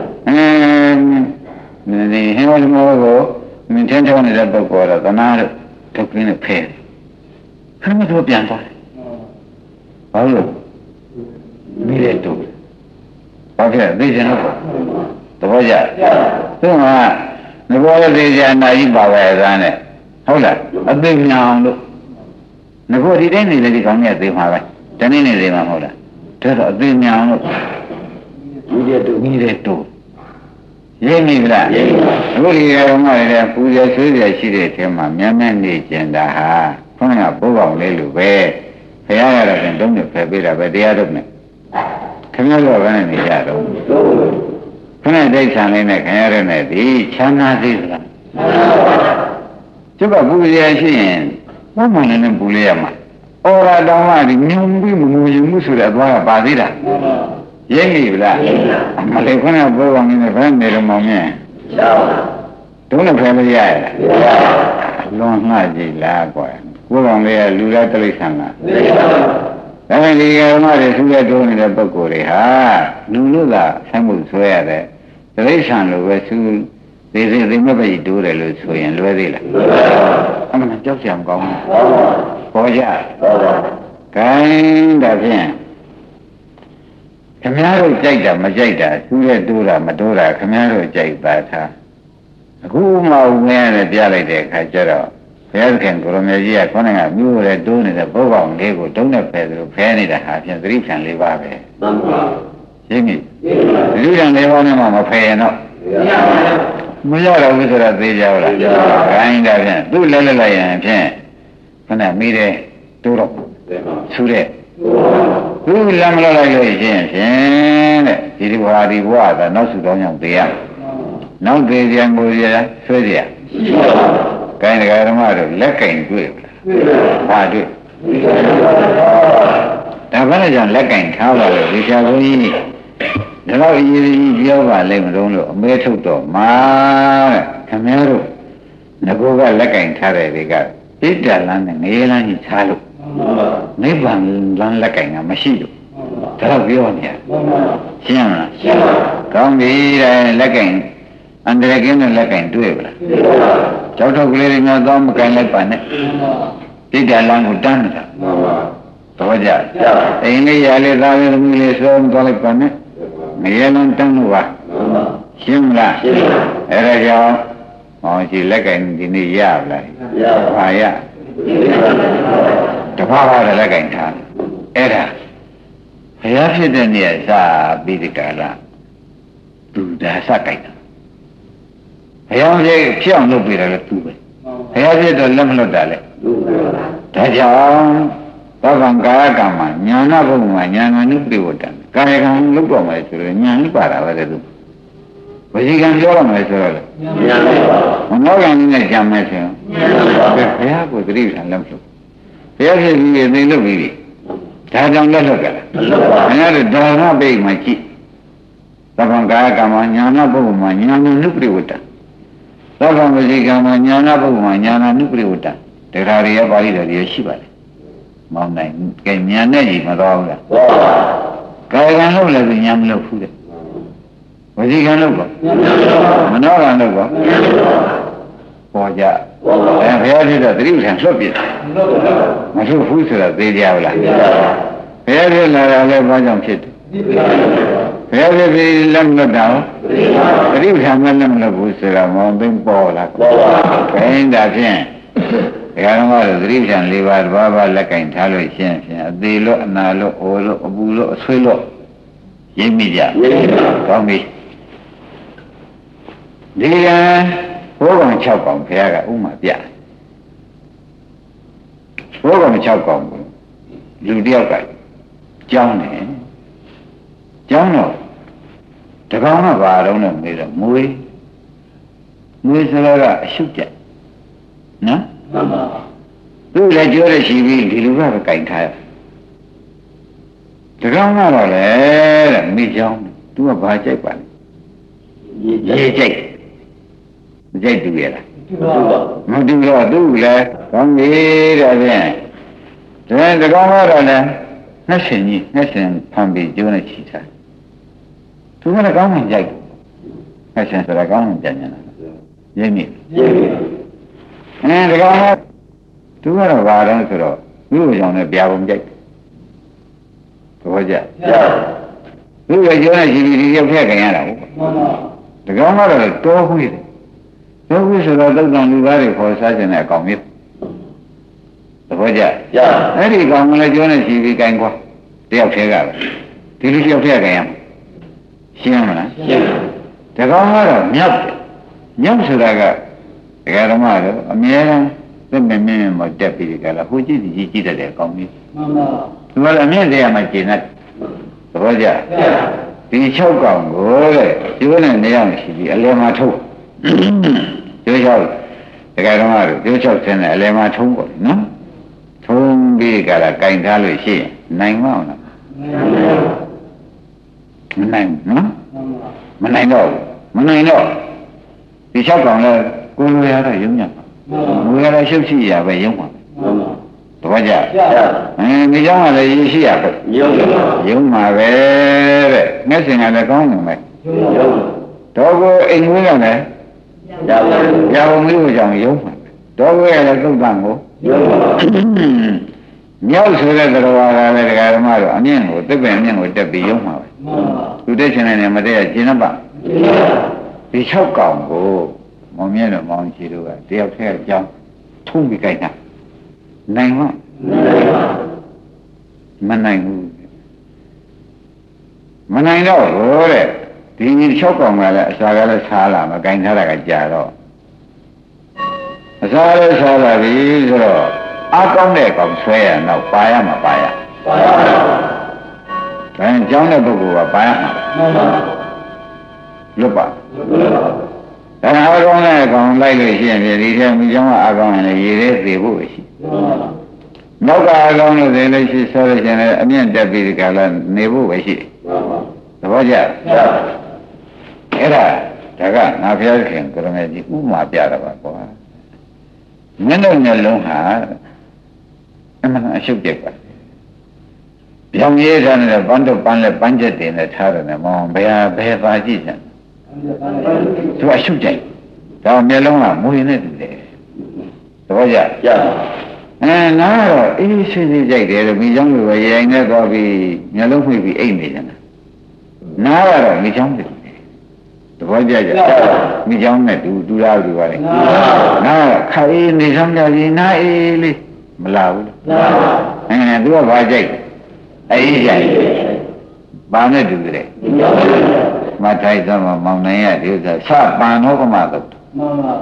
ဒီဟင်းဝတ်မောကိုမင်းထင်းထောင်းနေတဲ့ပုဂ္ဂိုလ်တော့သနာတော့ထုတ်ပြင်းနဲ့ဖဲခဏတော့ပြန်သွားတယ်ဘာလို့မိတဲ့တူဘာဖြစ်သိချင်တော့သဘောကျသူကငဘောရသေးချာနာကြီးပါပဲသားနဲ့ဟုတ်လားအသိဉာဏ်လို့ငဘောဒီတိုင်းနေလေဒီကောင်းကြီးသိမှာပဲတနေ့နေသေးမှာမဟုတ်လားဒါတော့အသိဉာဏ်လို့မိတဲ့တူရင်းပြီလားအခုဒီကောင်မလေးပူဇော်ဆွေးရရှိတဲ့အထက်မှာမြန်မြန်နေကျင်တာဟာခေါင်းကပိုးပေါင်လေးလိုပဲဘုရားရတော့တုံးနဲ့ဖယ်ပေးတာပဲတရားတော့နဲ့ခင်ဗျားတို့ကဘယ်နဲ့နေကြတော့ခဏဒိဋ္ဌာန်လေးနဲ့ခင်ဗျားတို့နဲ့ဒီချမ်းသာသေးသလားကျုပ်ကပူဇော်ရှိရင်ဘုမလည်းနဲ့ပူလေးရမှာဩရာတော်မှဒီမြုံပြီးမငိုရင်မှုဆိုတဲ့အသွားကပါသေးတာရင်းပြီလားမလေးခွန်းကဘိုးကောင်ကြီးနဲ့ဘယ်နေတော့မောင်မြင်တုံးနဲ့ဖယ်လို့ရရလားလွန်ငှကြည့်လားကွာကိုယ်ကောင်လေးကလူသားတိရစ္ဆာန်လားဒါပေမဲ့ဒီကမတွေသူ့ရဲ့တိုးနေတဲ့ပုဂ္ဂိုလ်တွေဟာလူလို့သာဆက်မှုဆွဲရတယ်တိရစ္ဆာန်လိုပဲသူသေးသေးသေးမပဲတိုးတယ်လို့ဆိုရင်လွယ်သေးလားအမှန်ကြောက်စရာမကောင်းဘူးပေါ်ကြခိုင်းဒါဖြင့်ခင်ဗျားတို့ကြိုက်တာမကြိုက်တာသူ့ရဲ့တိုးတာမတိုးတာခင်ဗျားတို့ကြိုက်ပါထားအခုမှဝင်ရတယ်ပြလိုက်တဲ့အခါကျတော့ဘုရားသခင်ကိုရမေကြီးကခေါင်းကမြို့ရဲတိုးနေတဲ့ဘုရားလေးကိုတုံးနဲ့ဖယ်သလိုဖယ်နေတာဟာဖြင့်သတိဖြန်၄ပါးပဲမှန်ပါရှင်းပြီသတိဖြန်၄ပါးနဲ့မှမဖယ်ရင်တော့မရတော့ဘူးဆိုတော့သိကြဘူးလားခိုင်းတာဖြင့်သူ့လက်လက်လိုက်ရင်ဖြင့်ခဏမိတယ်တိုးတော့ဆူတဲ့သူလမ်းမလို့လိုက်လို့ရှင်ဖြင့်တဲ့ဒီဘဝဒီဘဝကနောက်စုတော်ကြောင့်တရားနောက်သေးပြန်ကိုရဆွဲရကိုင်းတရားဓမ္မတို့လက်ကင်တွေ့ဘာတွေ့ဒါဘာလဲကြောင့်လက်ကင်ထားပါလို့ဒီဆရာဘုန်းကြီးဒါတော့အရေးကြီးပြောပါလိမ့်မလို့အမဲထုတ်တော့မှာတဲ့ခင်ဗျားတို့ငကိုကလက်ကင်ထားတဲ့တွေကဣတ္တလန်းနဲ့ငရေလန်းကြီးထားလို့နိဗ္ဗာန်လမ်းလက်ကင်ကမရှိလို့ဒါတော့ပြောနေရရှင်းမလားရှင်းပါကောင်းပြီတဲ့လက်ကင်အန္တရာယ်ကင်းတဲ့လက်ကင်တွေ့ပါလားကြောက်တော့ကလေးတွေများတော့မကင်လိုက်ပါနဲ့ဣတ္တလန်းကိုတန်းနေတာတော့ကြအိမ်လေးရလေးသားလေးသမီးလေးဆုံးသွားလိုက်ပါနဲ့ငရေလန်းတန်းလို့ပါရှင်းမလားရှင်းပါအဲ့ဒါကြောင့်ဟောရှိလက်ကင်ဒီနေ့ရပါလားရပါရတပါးပါးလက်ကင်ထားအဲ့ဒါဘုရားဖြစ်တဲ့နေရာစပြီးဒီကလာသူဒါစကြိုက်တာဘုရားဖြစ်အောင်လုပ်ပေးတယ်လေသူပဲဘုရားဖြစ်တော့လက်မလွတ်တာလေဒါကြောင့်သဗ္ဗံကာယကမ္မညာနာဘုံမှာညာနာနုပိဝတ္တံကာယကံလုပ်တော့မယ်ဆိုတော့ညာနိပါတာပဲလေသူဝစီကံပြောရမယ်ဆိုတော့လေညာနိပါမနောကံနဲ့ကြံမယ်ဆိုရင်ဘုရားကိုသတိထားလက်မလွတ်ဘုရားဖြစ်ပြီးသိလို့ပြီးဒါကြောင့်လက်လွတ်ကြလားမလွတ်ပါဘူးအဲ့ဒါဓမ္မပိတ်မှာကြည့်သဗ္ဗံကာယကမ္မညာနာဘုံမှာညာနာနုပိဝတ္တံသဗ္ဗံဝစီကံမှာညာနာဘုံမှာညာနာနုပိဝတ္တံတရားတွေရပါဠိတော်တွေရှိပါတယ်မောင်းနိုင်ကဲညာနဲ့ကြီးမတော်ဘူးလားကာယကံလို့လည်းညာမလို့ဘူးတဲ့ဝစီကံလို့ကောမနောကံလို့ကောပေါ်ကြဘုရားဖြစ်တော့သတိပဋ္ဌာန်လွတ်ပြစ်မလွတ်ဘူးဆိုတော့သိကြဘူးလားဘုရားဖြစ်လာတာလည်းဘာကြောင့်ဖြစ်တယ်ဘုရားဖြစ်ပြီးလက်မလွတ်တာသတိပဋ္ဌာန်မလက်မလွတ်ဘူးဆိုတော့မောင်သိမ့်ပေါ်လာခိုင်းတာဖြင့်ဒီကနေ့ကတော့သတိပဋ္ဌာန်၄ပါးတစ်ပါးပါလက်ကင်ထားလို့ရှင်းဖြင့်အသေးလို့အနာလို့အိုလို့အပူလို့အဆွေးလို့ရင်းမိကြကောင်းပြီဒီကဘိုးကောင်6ကောင်ဘုရားကဥမာပြဘိုးကောင်6ကောင်လူတယောက်ကကြောင်းတယ်ကြောင်းတော့တကောင်ကဘာတော့လဲမေးတော့မွေးဆိုတော့ကအရှုပ်ကြနော်မှန်ပါသူလည်းပြောရရှိပြီးဒီလူကပဲကြိုင်ထားရတကောင်ကတော့လေတဲ့မိကြောင်းသူကဘာကြိုက်ပါလဲရေးကြိုက်မကြိုက်တူရလားမတူတော့သူလည်းကောင်းပြီတဲ့ဖြင့်တကောင်ကတော့လည်းနှက်ရှင်ကြီးနှက်ရှင်ဖန်ပြီးကျိုးနဲ့ချီထားသူကလည်းကောင်းမှကြိုက်နှက်ရှင်ဆိုတာကောင်းမှကြံ့နေတာရင်းမိတကောင်ကသူကတော့ဘာတော့ဆိုတော့သူ့ကိုကြောင့်လည်းပြာပုံကြိုက်တော့ကြသူ့ရဲ့ကျိုးနဲ့ချီပြီးဒီရောက်ထည့်ခင်ရတာဟုတ်တကောင်ကတော့တောခွေးတယ်တောခွေးဆိုတော့သုတ်တန်လူသားတွေခေါ်စားခြင်းတဲ့အကောင်မျိုးသဘောကျအဲ့ဒီကောင်ကလည်းကျိုးနဲ့ချီပြီးကိုင်းခွာတယောက်ထဲကပဲဒီလိုတယောက်ထဲခင်ရမှာရှင်းမလားရှင်းတတကောင်ကတော့မြောက်တယ်မြောက်ဆိုတာကဒကာဓမ္မတို့အမြဲတမ်းသက်မင်းမင်းမတက်ပြီးကြလားဟိုကြည့်ကြည့်တတ်တယ်ကောင်းပြီမှန်ပါသူကအမြင့်တရားမှကျင်တတ်သဘောကျဒီ6ကောင်ကိုတဲ့ဒီလိုနဲ့နေရာမရှိပြီးအလယ်မှာထုတ်ဒီ6ဒကာဓမ္မတို့ဒီ6ဆင်းနဲ့အလယ်မှာထုံးပေါ့နော်ထုံးပြီးကြလားကင်ထားလို့ရှိရင်နိုင်မအောင်လားမနိုင်နော်မနိုင်တော့ဒီ6ကောင်လဲကိုယ်လိုရတော့ရုံညာငွေရတော့ရှုပ်ရှိရပဲရုံမှာတပည့်ကြဒီကြောင့်ကလည်းရရှိရပဲရုံမှာပဲတဲ့ငှက်စင်ကလည်းကောင်းတယ်မယ်တော့ကိုအိမ်ဝင်းကလည်းရပါဘူးမျိုးကြောင့်ရုံမှာတော့ကိုရလည်းသုတ်တန်ကိုမြောက်ဆိုတဲ့တော်ဝါကလည်းဒကာဓမ္မတို့အမြင့်ကိုတစ်ပင်အမြင့်ကိုတက်ပြီးရုံမှာပဲသူတက်ချင်တယ်မတက်ရကျင်းတော့ပါဒီ6ကောင်ကိုမောင်မြတ်တို့မောင်ချီတို့ကတယောက်တည်းအကြောင်းထုံးပြီးကြိုက်တာနိုင်မနိုင်ဘူးမနိုင်တော့ဘောတဲ့ဒီ6ကောင်ကလည်းအစာကလည်းစားလာမကြိုက်ထားတာကကြာတော့အစာလည်းစားလာပြီဆိုတော့အကောင်းတဲ့ကောင်ဆွဲရတော့ပါရမှာပါရဒါရင်ကျောင်းတဲ့ပုဂ္ဂိုလ်ကပါရမှာလွတ်ပါဒါအကောင်းတဲ့ကောင်လိုက်လို့ရှိရင်ဒီထဲမိကျောင်းကအကောင်းရင်ရေထဲသေဖို့ရှိနောက်ကအကောင်းလို့သေလို့ရှိဆိုလို့ရှိရင်အမြင့်တက်ပြီးဒီကလာနေဖို့ပဲရှိသဘောကျအဲ့ဒါကငါဘုရားခင်ကရမေကြီးဥမာပြတာပါကွာမျက်လုံးနဲ့လုံးဟာအမှန်အရှုပ်ပြက်ပါပြောင်းရေးထားတဲ့ဘန်းတို့ပန်းလက်ပန်းချက်တင်နဲ့ထားတယ်မောင်ဘယ်ပါကြည့်စမ်းသူအရှုပ်ကြိုက်ဒါမျက်လုံးကမွေနဲ့တူတယ်သဘောကျနားတော့အေးဆေးဆေးကြိုက်တယ်မိချောင်းတွေပဲရိုင်နေတော့ပြီးမျက်လုံးမှိတ်ပြီးအိတ်နေတယ်နားကတော့မိချောင်းတယ်သဘောကျကြမိချောင်းနဲ့တူလားတူပါလေနားခိုင်နေဆောင်ကြပြီနားအေးလေးမလာဘူးသူကဘာကြိုက်အေးကြိုက်ဘာနဲ့တူတယ်မထိုက်သမမောင်နိုင်ရဒီဥစ္စာစပန်တော့ကမှတော့မှန်ပါ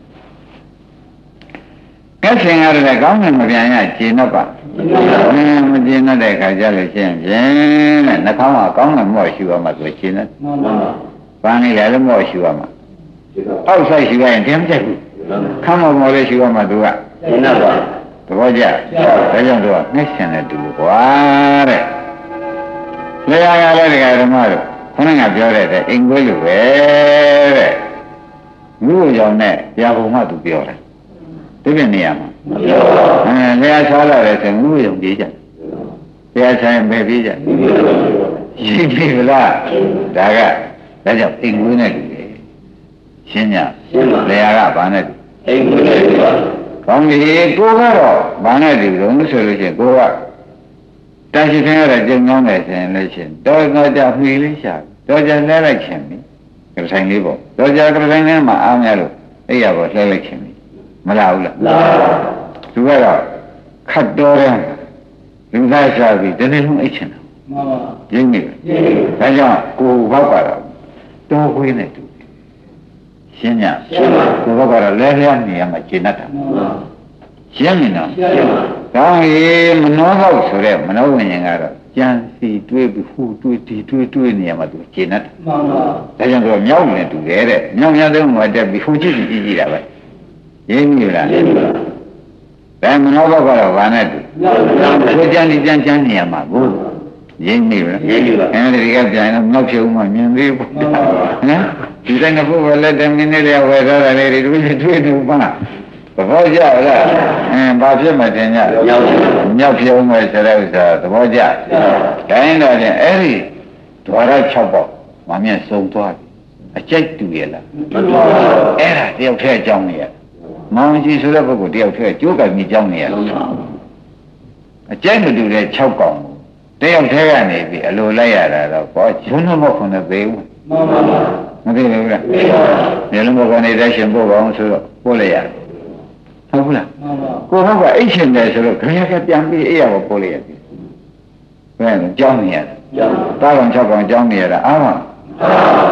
ကဲဆင်ရတယ်ကောင်းတယ်မပြန်ရကျင်တော့ပါမကျင်တဲ့ခါကျလို့ရှိရင်ဖြင့်တဲ့နှာခေါင်းကကောင်းတယ်မော့ရှူရမှာဆိုကျင်တယ်မှန်ပါပန်းနေလည်းမော့ရှူရမှာအောက်ဆိုင်ရှူရရင်တင်းမကြိုက်ဘူးခမ်းမော်လေးရှူရမှာသူကကျင်တော့ပါသဘောကျဒါကြောင့်သူကနှိမ့်ဆင်တဲ့တူကွာတဲ့လေယာကလည်းဒကာဓမ္မတို့ခဏကပြောတဲ့အိမ်ခွေးလိုပဲတဲ့ငူကြောင့်နဲ့ရာဘုံမှသူပြောတယ်ဒီပြနေရမှာမပြောဘူးလေယာစားလာတယ်ဆိုငူရုံပြေးကြလေယာဆိုင်ပဲပြေးကြရှိပြီလားဒါကြောင့်အိမ်ခွေးနဲ့တူတယ်ရှင်းညလေယာကဘာနဲ့တူအိမ်ခွေးနဲ့တူပါကောင်းပြီကိုကတော့ဘာနဲ့တူလို့ဆိုလို့ရှိရင်ကိုကတန်ရှိခင်ရတဲ့ကျုံကောင်းတယ်ဆိုရင်လည်းရှင်တော့ကြမှီလေးရှာတော့ကြလဲလိုက်ခြင်းပြီကဆိုင်လေးပေါ့တော့ကြကဆိုင်လေးမှာအားများလို့အဲ့ရပေါ့လဲလိုက်ခြင်းပြီမလားဘူးလားလာသူကတော့ခတ်တော်တယ်လူသားရှာပြီးတနေ့လုံးအိတ်ချင်တယ်မှန်ပါရင်းနေဒါကြောင့်ကိုဘောက်ကတော့တော်ခွေးနဲ့တူရှင်းညကိုဘောက်ကတော့လဲလျက်နေရမှာကျင့်တတ်တာမှန်ပါရှင်းနေတော့ကောင်းပြီမနှောတော့ဆိုတဲ့မနှောဝิญဉ်ကတော့ကြံစီတွေးပြီးဟိုတွေးဒီတွေးနေရမှာသူကျင့်တတ်တယ်မှန်ပါဒါကြောင့်သူမြောက်နေတူတယ်တဲ့မြောက်များတဲ့မှာတက်ပြီးဟိုကြည့်ကြည့်တာပဲရင်းပြီလားရင်းပါဒါမနှောတော့ကတော့ဘာနဲ့တူဟိုကြံနေကြံနေရမှာကိုရင်းပြီလားရင်းပြီပါအဲဒီကပြန်တော့နောက်ဖြုံမှမြင်သေးဘူးနော်ဒီတိုင်းကဘုရားလက်တမင်းနဲ့လည်းဝယ်ထားတာလေတွေးနေပါသဘောကျလားဘာဖြစ်မှတင်ကြမြောက်ဖြုံးမယ်ဆိုတဲ့ဥစ္စာသဘောကျတိုင်းတော့ချင်းအဲ့ဒီဒွါရ6ပေါက်မမြတ်ဆုံးသွားပြီအကျိတ်တူရဲ့လားမတူပါဘူးအဲ့ဒါတယောက်တည်းအကြောင်းနေရမောင်ကြီးဆိုတဲ့ပုဂ္ဂိုလ်တယောက်တည်းကျိုးကံကြီးအကြောင်းနေရအကျိတ်မတူတဲ့6ကောင်တယောက်တည်းကနေပြီအလိုလိုက်ရတာတော့ဘောဂျုံတော့မခွန်တဲ့သေးဘူးမှန်ပါပါမသိဘူးလားမျက်လုံးပေါ်ကနေတက်ရှင်ပို့ပါအောင်ဆိုတော့ပို့လိုက်ရတယ်ဟုတ်ဘူးလားကိုဟုတ်ကအိတ်ရှင်တယ်ဆိုတော့ခရကပြန်ပြီးအိယာကိုပို့လိုက်ရတယ်ဘယ်လိုကြောင်းနေရလဲတာကောင်6ကောင်ကြောင်းနေရတာအားမ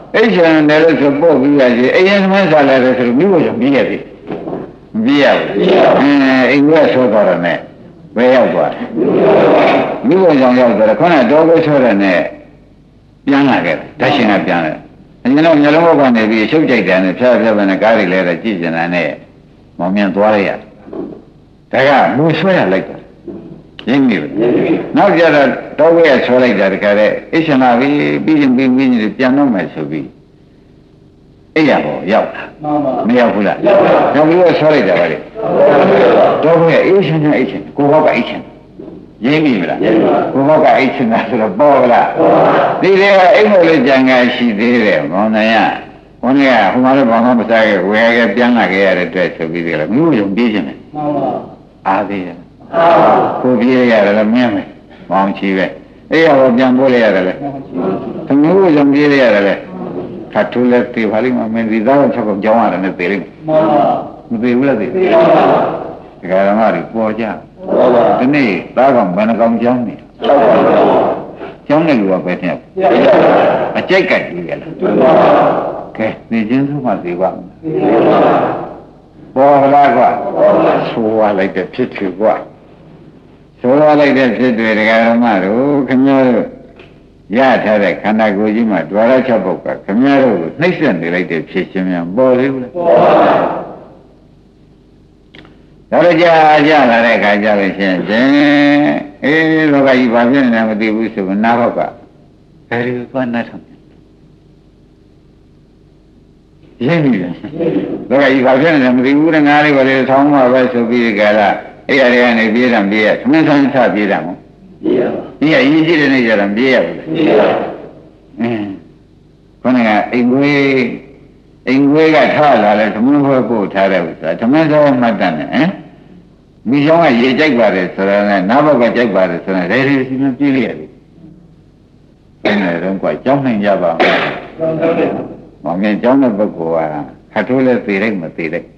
အိရှင်တယ်လို့ဆိုပို့ပြီးရစီအရင်သမန်းစားလိုက်တယ်ဆိုမိဖို့ရောပြီးရပြီမပြီးရဘူးအိမ်ကဆွဲသွားတယ်နဲ့ဘယ်ရောက်သွားမိဖို့ကြောင့်ရောက်သွားတယ်ခေါင်းကတော့ကိုဆွဲတယ်နဲ့ပြန်လာခဲ့တယ်ဓာတ်ရှင်ကပြန်တယ်အရင်တော့မျိုးလုံးဘောကနေပြီးရှုပ်ကြိုက်တယ်နဲ့ဖြားဖြားပဲနဲ့ကားတွေလဲတော့ကြည့်ကျင်တယ်နဲ့မောင်မြန်သွားရဒါကမူဆွဲရလိုက်တာရင်းနေပြီနောက်ကြတော့တောဝဲဆွဲလိုက်တာတခါတည်းအိရှင်လာပြီပြီးရင်ပြီးပြန်တော့မယ်ဆိုပြီးအဲ့ရပေါ်ရောက်တာမရောက်ဘူးလားရောက်ပြီးတော့ဆွဲလိုက်တာပါလေတောဝဲအိရှင်နဲ့အိရှင်ကိုဘောကအိရှင်ရင်းပြီမလားကိုဘောကအိရှင်တာဆိုတော့ပေါ်လားဒီလေအိမ်မလေးကြံကရှိသေးတယ်မောင်နိုင်ရဘုန်းကြီးကဟိုမှာတော့ဘာမှမစားခဲ့ဝယ်ခဲ့ပြန်လာခဲ့ရတဲ့အတွက်ဆိုပြီးကြလားမြို့ရုံပြေးခြင်းတယ်အားသေးတယ်ကိုပြေးရတယ်လည်းမင်းမယ်မောင်ချီပဲအဲ့ရတော့ပြန်ပို့လိုက်ရတယ်လေသမီးကိုရုံပြေးရတယ်လေခတ်ထူးလက်သေးပါလိမ့်မယ်မင်းဒီသားချက်ကိုကြောင်းရတယ်နဲ့သေးလိမ့်မသေးဘူးလားသေးဒီကရမတွေပေါ်ကြဒီနေ့သားကောင်ဘယ်နှကောင်ကြောင်းနေကျောင်းတဲ့လူကပဲတဲ့အကြိုက်ကကြည့်ရလားကဲနေချင်းစုမှသေးပါပေါ်လားကွာဆိုရလိုက်တဲ့ဖြစ်သူကွာဆိုရလိုက်တဲ့ဖြစ်တွေတရားဓမ္မတို့ခင်ဗျားတို့ရထားတဲ့ခန္ဓာကိုယ်ကြီးမှာဒွါရ6ပုဒ်ကခင်ဗျားတို့ကိုနှိမ့်ဆက်နေလိုက်တဲ့ဖြစ်ချင်းများပေါ်သေးဘူးလားပေါ်ပါဒါကြလာတဲ့အခါကျလို့ရှိရင်လောကကြီးဘာဖြစ်နေလဲမသိဘူးဆိုနားဘောက်ကအဲဒီကနားထောင်ရင်းပြီလောကကြီးဘာဖြစ်နေလဲမသိဘူးတဲ့ငါးလေးကလေးဆောင်းမှာပဲဆိုပြီးကြလားအဲ့ရတွေကနေပြေးတယ်ပြေးရသမင်းဆန်းချပြေးတယ်မို့ပြေးရဒီကရင်းရှိတဲ့နေကြတာပြေးရဘူးပြေးရခေါင်းကအိမ်ခွေးကထားလာလဲသမင်းခွေးပို့ထားတယ်ဆိုတာသမင်းစောမှတ်တယ်ဟမ်မိချောင်းကရေကြိုက်ပါတယ်ဆိုတော့လည်းနားဘောက်ကကြိုက်ပါတယ်ဆိုတော့ရေစီမပြေးလိုက်ရတယ်အဲ့ဒါတော့ကွာကြောင်းနိုင်ကြပါမယ်မောင်ငယ်ကြောင်းတဲ့ပုဂ္ဂိုလ်ကခတ်ထိုးလဲသေလိုက်မသေးလိုက်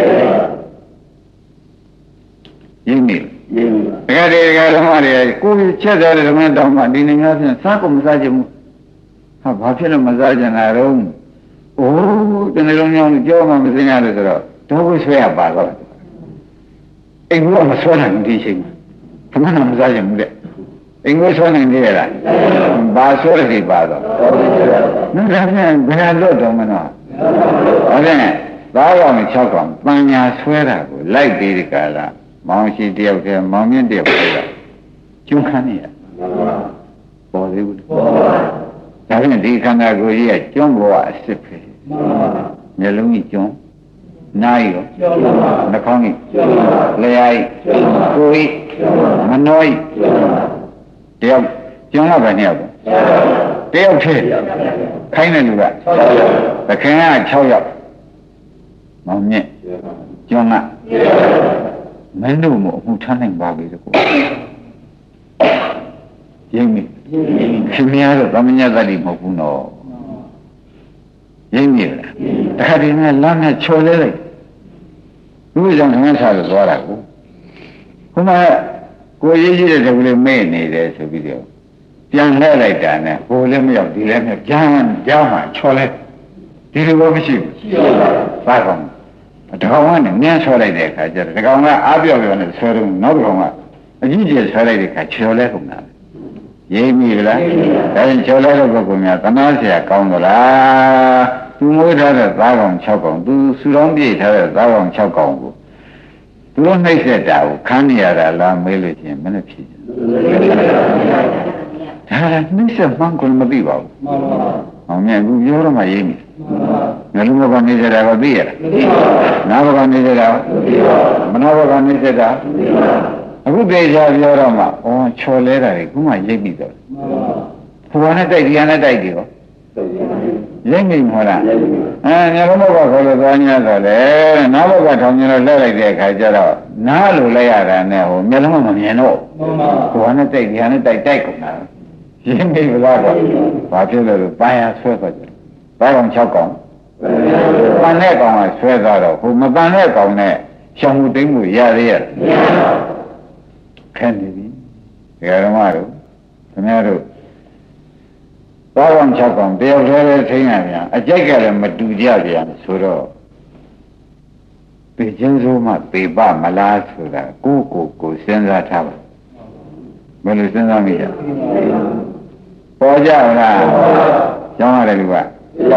ရင်းနေတကယ်တကယ်ဓမ္မတွေကိုချက်တယ်ဓမ္မတောင်းမှဒီနေများဖြင့်စားကုန်မစားချင်ဘူးဟာဘာဖြစ်လို့မစားချင်တာတော့အိုးတနေ့လုံးကြောင်းကြောမှမသိရလို့ဆိုတော့တော့ကိုဆွဲရပါတော့အိမ်ကမဆွဲနိုင်ဒီချိန်ဓမ္မနာမစားချင်ဘူးတဲ့အိမ်ကိုဆွဲနိုင်သေးရလားဘာဆွဲရည်ပါတော့နော်ဒါဖြင့်ဘယ်လွတ်တော့မနော်ဟုတ်ကဲ့သားကောင်6ကောင်ပညာဆွဲတာကိုလိုက်ပြီးဒီကလာမောင်ရှိတယောက်တည်းမောင်မြင့်တယောက်တည်းကကျွန်းခန်းနေရပေါ်သေးဘူးဒါဖြင့်ဒီခန္ဓာကိုယ်ကြီးကကျွန်းဘဝအစ်စ်ပဲမျက်လုံးကြီးကျွန်းနားရောနှာခေါင်းကြီးလျှာကြီးကိုယ်ကြီးမနှောကြီးတယောက်ကျွန်းကပဲနှစ်ယောက်တယောက်ထဲခိုင်းတဲ့လူကသခင်က6ယောက်မောင်မြင့်ကျွန်းကမင်းတို့မို့အမှုထမ်းနိုင်ပါပြီဆိုကိုရင်းမိခင်များတော့သမညာသတ္တိမဟုတ်ဘူးနော်ရင်းမိလားတခါတည်းနဲ့လမ်းနဲ့ချော်လဲလိုက်ဘုရားကြောင့်ငါစားလို့သွားတာကိုခုမှကိုရေးရှိတဲ့တကူလေးမေ့နေတယ်ဆိုပြီးတော့ပြန်လှည့်လိုက်တာနဲ့ဟိုလည်းမရောက်ဒီလည်းမရောက်ကြားမှချော်လဲဒီလိုဘာမရှိဘူးရှိပါဘူးဘာကောင်တကောင်ကနဲ့နင်းဆွဲလိုက်တဲ့အခါကျတော့တကောင်ကအားပြော့ပြော့နဲ့ဆွဲတော့နောက်တကောင်ကအကြီးကျယ်ဆွဲလိုက်တဲ့အခါချော်လဲကုန်တာရေးမိလားဒါရင်ချော်လဲတဲ့ပုဂ္ဂိုလ်များသနာเสียကောင်းသလားသူမွေးထားတဲ့သားကောင်6ကောင်သူဆူတောင်းပြည့်ထားတဲ့သားကောင်6ကောင်ကိုသူတို့နှိမ့်ဆက်တာကိုခန်းနေရတာလားမေးလို့ချင်းမနဲ့ဖြစ်ဒါနှိမ့်ဆက်မှန်းကိုမသိပါဘူးဟောမြဲအခုပြောတော့မှရေးမိငါလူဘကနေကြတာကိုသိရလားနာဘကနေကြတာမနာဘကနေကြတာအခုတေချာပြောတော့မှဩချော်လဲတာတွေခုမှရိပ်ပြီးတော့ဘုရားနဲ့တိုက်ဒီဟာနဲ့တိုက်ဒီရောရိပ်နေမလားငါလူဘကခေါ်လို့သွား냐ဆိုလေနာဘကထောင်ကျင်တော့လှည့်လိုက်တဲ့အခါကျတော့နားလိုလိုက်ရတာနဲ့ဟိုမျက်လုံးမမြင်တော့ဘုရားနဲ့တိုက်ဒီဟာနဲ့တိုက်ကုန်တာရင်းနေလားကွာဘာဖြစ်လို့ပန်းရဆွဲသွားကြဘာကောင်6ကောင်ပန်းတဲ့ကောင်ကဆွဲသွားတော့ဟိုမပန်းတဲ့ကောင်နဲ့ရှောင်မှုတိမ့်မှုရသေးရဲ့ခက်နေပြီဓမ္မတို့ခင်ဗျားတို့သားကောင်6ကောင်တယောက်တည်းပဲထိန်းရပြန်အကြိုက်ကလည်းမတူကြပြန်ဆိုတော့သိချင်းစိုးမှသေပမလားဆိုတာကိုစဉ်းစားထားပါဘယ်လိုစဉ်းစားမိကြပေါ်ကြလားကျောင်းရတယ်လူက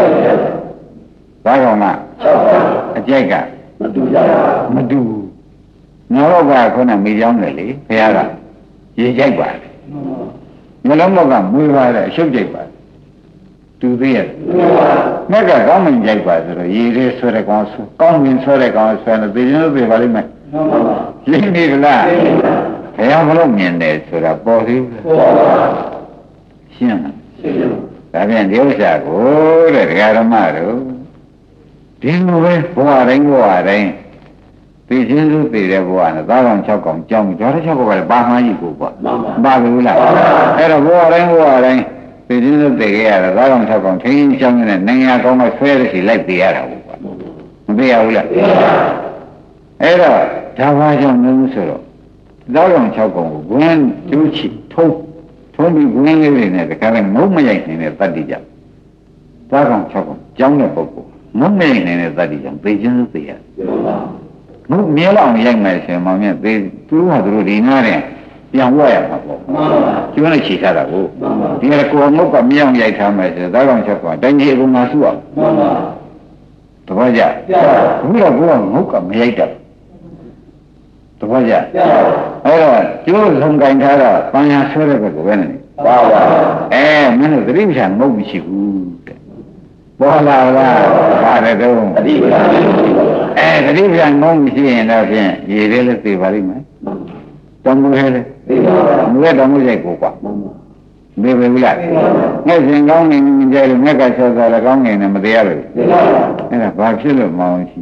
သားကောင်က6အကြိုက်ကမတူကြဘူးမတူငါတို့ကခုနမိကြောင်းတယ်လေဘုရားကရေကြိုက်ပါတယ်နှလုံးဘက်ကမွေးပါတယ်အရှုပ်ကြိုက်ပါတယ်တူသေးရဲ့မြတ်ကကောင်းမင်ကြိုက်ပါဆိုတော့ရေလေးဆွဲတဲ့ကောင်ဆွဲကောင်းမင်ဆွဲတဲ့ကောင်ဆွဲတယ်သိရင်သိပါလိမ့်မယ်ရှင်းပြီလားဘုရားမလို့မြင်တယ်ဆိုတာပေါ်သေးဘူးရှင်းဒါပြန်ဒီဥစ္စာကိုတဲ့ဒကာဓမ္မတို့ဒီလိုပဲဘဝတိုင်းသိချင်းစုသိတဲ့ဘဝနဲ့သားကောင်6ကောင်ကြောင်းကြောတဲ့6ကောင်ကလည်းပါမှန်းကြီးကိုပေါ့ပါဘူးလားအဲ့တော့ဘဝတိုင်းသိချင်းစုသိခဲ့ရတာသားကောင်6ကောင်ထင်းကြောင်းနဲ့နိုင်ငံကောင်းမှဆွဲရစီလိုက်ပေးရတာပေါ့မပေးရဘူးလားအဲ့တော့ဒါဘာကြောင့်လဲဆိုတော့သားကောင်6ကောင်ကိုဝင်းကျူးချီထုံးပြီးဝင်းလေးတွေနဲ့တခါလဲမုံမရိုက်နေတဲ့တတ္တိကြောင့်သားကောင်6ကောင်ကြောင်းတဲ့ပုဂ္ဂိုလ်မုံမရိုက်နေတဲ့တတ္တိကြောင့်သိချင်းစုသိရတယ်မုံမြဲလောက်ရိုက်မယ်ဆိုရင်မောင်မြတ်သူတို့ဒီနားနဲ့ပြန်ဝရမှာပေါ့ကျွန်းနဲ့ခြေထားတာကိုဒီကကိုငုတ်ကမြောင်ရိုက်ထားမယ်ဆိုတော့သားကောင်6ကောင်တိုင်းကြီးအကုန်ငါစုအောင်တပည့်ကြဘုရားကငုတ်ကမရိုက်တတ်တပည့်ကြအဲ့တော့ကျွန်းလုံကင်ထားတာပန်းရဆွဲတဲ့ဘက်ကိုပဲနေပါမင်းတို့သတိပ္ပံငုတ်မရှိဘူးတဲ့ပေါ်လာလားပါတယ်တော့သတိပ္ပံသတိပ္ပံငုံမရှိရင်တော့ဖြင့်ရေလေးလည်းသိပါလိမ့်မယ်တောင်းမှုလေးသိပါဘူးမူရတောင်းမှုရိုက်ကိုကွာမေပဲဘူးလားငှက်စဉ်ကောင်းနေကြလို့ငှက်ကဆောစားလည်းကောင်းနေတယ်မတရားဘူးအဲ့ဒါဘာဖြစ်လို့မောင်းရှိ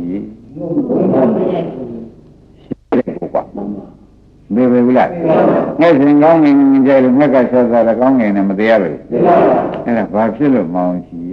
ကိုကွာမေပဲဘူးလားငှက်စဉ်ကောင်းနေကြလို့ငှက်ကဆောစားလည်းကောင်းနေတယ်မတရားဘူးအဲ့ဒါဘာဖြစ်လို့မောင်းရှိ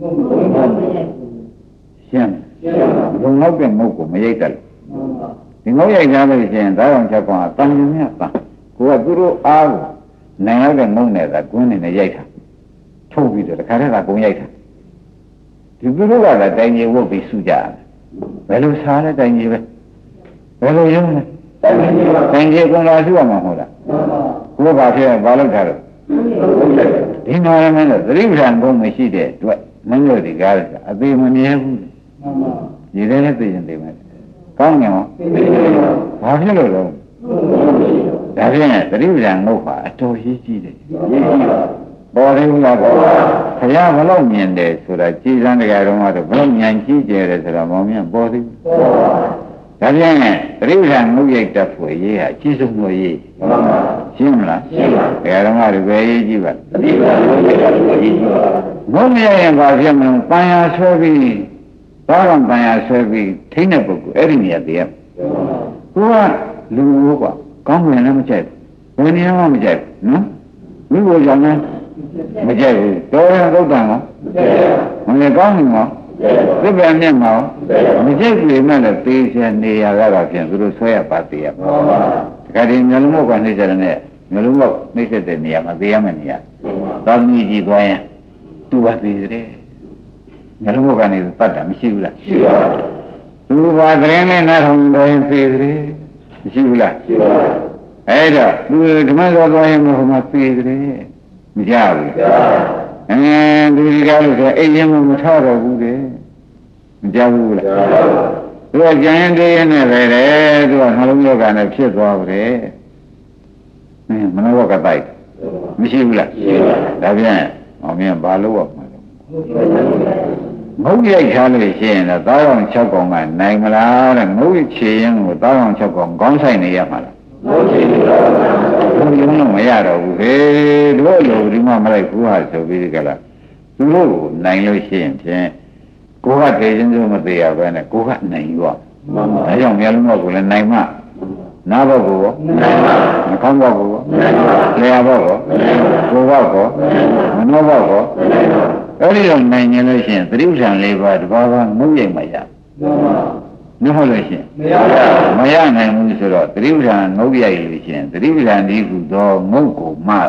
ရှင်းဘုံနောက်တဲ့မုတ်ကိုမရိတ်တယ်ဒီငုံရိုက်ကြလို့ရှိရင်သားကောင်6ကောင်အတန်ကြီးမြတ်ပါကိုကသူတို့အားကိုနိုင်ရောက်တဲ့ငုံနေတာကွင်းနေနဲ့ရိုက်တာထုတ်ပြီးတော့တခါတည်းကကုန်းရိုက်တာဒီသူတို့ကလည်းတိုင်ကြီးဝုတ်ပြီးစုကြတယ်ဘယ်လိုစားလဲတိုင်ကြီးပဲဘယ်လိုရုံးလဲတိုင်ကြီးကုန်းလာစုရမှာမဟုတ်လားကိုကဘာဖြစ်ဘာလုပ်တာတော့ဒီမှာလည်းမင်းတို့သတိပ္ပံကုန်းမရှိတဲ့အတွက်မင်းတို့ဒီကားအသေးမမြဲဘူးဒီထဲနဲ့သိရင်သိမယ်ကောင်းတယ်ဟောဘာဖြစ်လို့လဲဒါဖြင့်သတိပ္ပံငုတ်ပါအတော်ရေးကြည့်တယ်ပေါ်တယ်ဘူးလားဘုရားဘလို့မြင်တယ်ဆိုတာကြည်စမ်းတရားတော်ကတော့ဘလို့ဉာဏ်ကြီးကျယ်တယ်ဆိုတာမောင်မြတ်ပေါ်သေးဘူးဒါဖြင့်သတိပ္ပံငုတ်ရိုက်တတ်ဖို့ရေးဟာအကြီးဆုံးလို့ရေးရှင်းမလားရှင်းပါတရားတော်ကလည်းပဲရေးကြည့်ပါသတိပ္ပံငုတ်ရိုက်တတ်ဖို့ရေးကြည့်ပါငုတ်မရရင်ဘာဖြစ်မလဲပန်းရဆွဲပြီးဘာကောင်ပန်းရဆွဲပြီးထိတဲ့ပုဂ္ဂိုလ်အဲ့ဒီနေရာတည်းကိုကလူဘောကကောင်းတယ်လည်းမကြိုက်ဘူးဘယ်နေရာမှမကြိုက်ဘူးနော်မိဘကြောင့်လည်းမကြိုက်ဘူးတော်ရင်သုတ်တန်ကောမင်းကောင်းနေမှာသစ်ပင်နဲ့မှာမကြိုက်ပြီမဲ့လည်းသေးချင်နေရတာဖြင့်သူတို့ဆွဲရပါသေးရပါတခါတည်းမျိုးလုံးဘောကနှိမ့်ကြတယ်နဲ့မျိုးလုံးဘောနှိမ့်တဲ့နေရာမှာသေးရမယ့်နေရာသာသမီကြီးသွားရင်သူ့ဘာသေးတယ်မျိုးလုံးဘောကနေတတ်တာမရှိဘူးလားရှိပါဘူးသူဘာသတင်းနဲ့နားထောင်တယ်သေးတယ်မရှိဘူးလားရှိပါအဲ့တော့သူဓမ္မတော်သွားရင်ဘုရားသေးတယ်မကြဘူးသူဒီကားလို့ဆိုအိမ်ရင်မထားတော့ဘူးတဲ့မကြဘူးလားသူကကြံရင်တည်းရင်နဲ့ပဲတဲ့သူကနှလုံးယောဂနဲ့ဖြစ်သွားတယ်မနောဘကတိုက်မရှိဘူးလားရှိပါဒါပြန်အောင်မြင်ဘာလို့ရမှာလဲငုတ်ရိုက်ထားလို့ရှိရင်တော့သားကောင်6ကောင်ကနိုင်မလားတဲ့ငုတ်ချေရင်ကိုသားကောင်6ကောင်ကောင်းဆိုင်နေရမှာလားငုတ်ချေနေတော့ဘုရားလုံးမရတော့ဘူးဟေးတို့လိုဒီမှမလိုက်ဘူးဟာဆိုပြီးကြလားသူတို့ကိုနိုင်လို့ရှိရင်ဖြင့်ကိုကတည်ခြင်းစိုးမသေးရပဲနဲ့ကိုကနိုင်ရောမှန်ပါအဲကြောင့်မျက်လုံးတော့ကိုလည်းနိုင်မှနားဘောကိုရောနိုင်ပါနှာခေါင်းဘောကိုရောနိုင်ပါလျှာဘောကိုကိုယ်ဘောကိုမနှောဘောကိုနိုင်ပါအဲ့ဒီတော့နိုင်ရင်လို့ရှိရင်သတိပ္ပံ၄ပါးတပါးပါငုတ်ရိပ်မရမဟုတ်လို့ရှိရင်မရနိုင်ဘူးဆိုတော့သတိပ္ပံငုတ်ရိုက်လို့ရှိရင်သတိပ္ပံဒီကုသောငုတ်ကိုမှ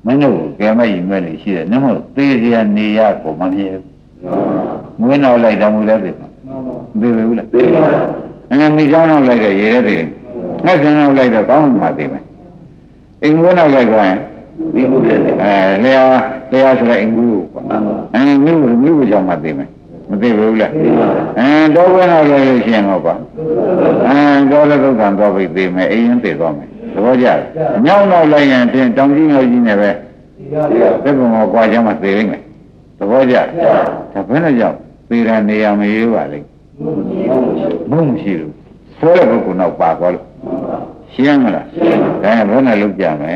မင်းတို့ကဲမရင်မဲ့လို့ရှိတယ်နမသေးစရာနေရကိုမမြဲဘူးမွေးနောက်လိုက်တယ်မူလည်းသိမှာသိပြီဘူးလားသိပါဘူးမိချောင်းနောက်လိုက်တယ်ရေရဲသိတယ်ငှက်ဆင်းနောက်လိုက်တော့ကောင်းမှသိမယ်အိမ်မွေးနောက်လိုက်ကြရင်ဒီမှုတယ်လျာဆိုတဲ့အိမ်ကူပေါ့မြို့ကြောင့်မှသိမယ်မသိဘူးလားတော့ဘယ်နောက်လိုက်လို့ရှိရင်တော့ပါတော့လည်းသုတ်တန်တော့ပြီသိမယ်အိမ်ရင်သိသွားမယ်သဘောကျညောင်းနောက်လိုက်ရင်တင်တောင်ကြီးငယ်ကြီးနဲ့ပဲသစ္စာမောကွာချမ်းမှသိလိမ့်မယ်သဘောကျဒါဘယ်နဲ့ကြောင့်သေရနေရမရွေးပါလိမ့်မုံမရှိဘူးဆိုတဲ့ပုဂ္ဂိုလ်နောက်ပါသွားလို့ရှင်းမလားဒါနဲ့ဘယ်နဲ့လုပ်ကြမယ်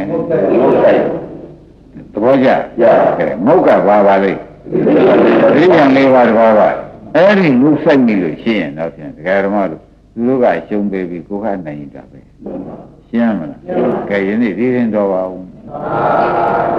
သဘောကျမုတ်ကပါလိမ့်ဒီကံလေးပါတော့ပါအဲ့ဒီလူဆိုင်ပြီလို့ရှင်းရင်တော့ဖြင့်ဒကာဓမ္မတို့သူတို့ကရှုံးပေးပြီးကိုယ်ကနိုင်တာပဲရှင်းမလားကဲယနေ့ဒီရင်တော့ပါဦး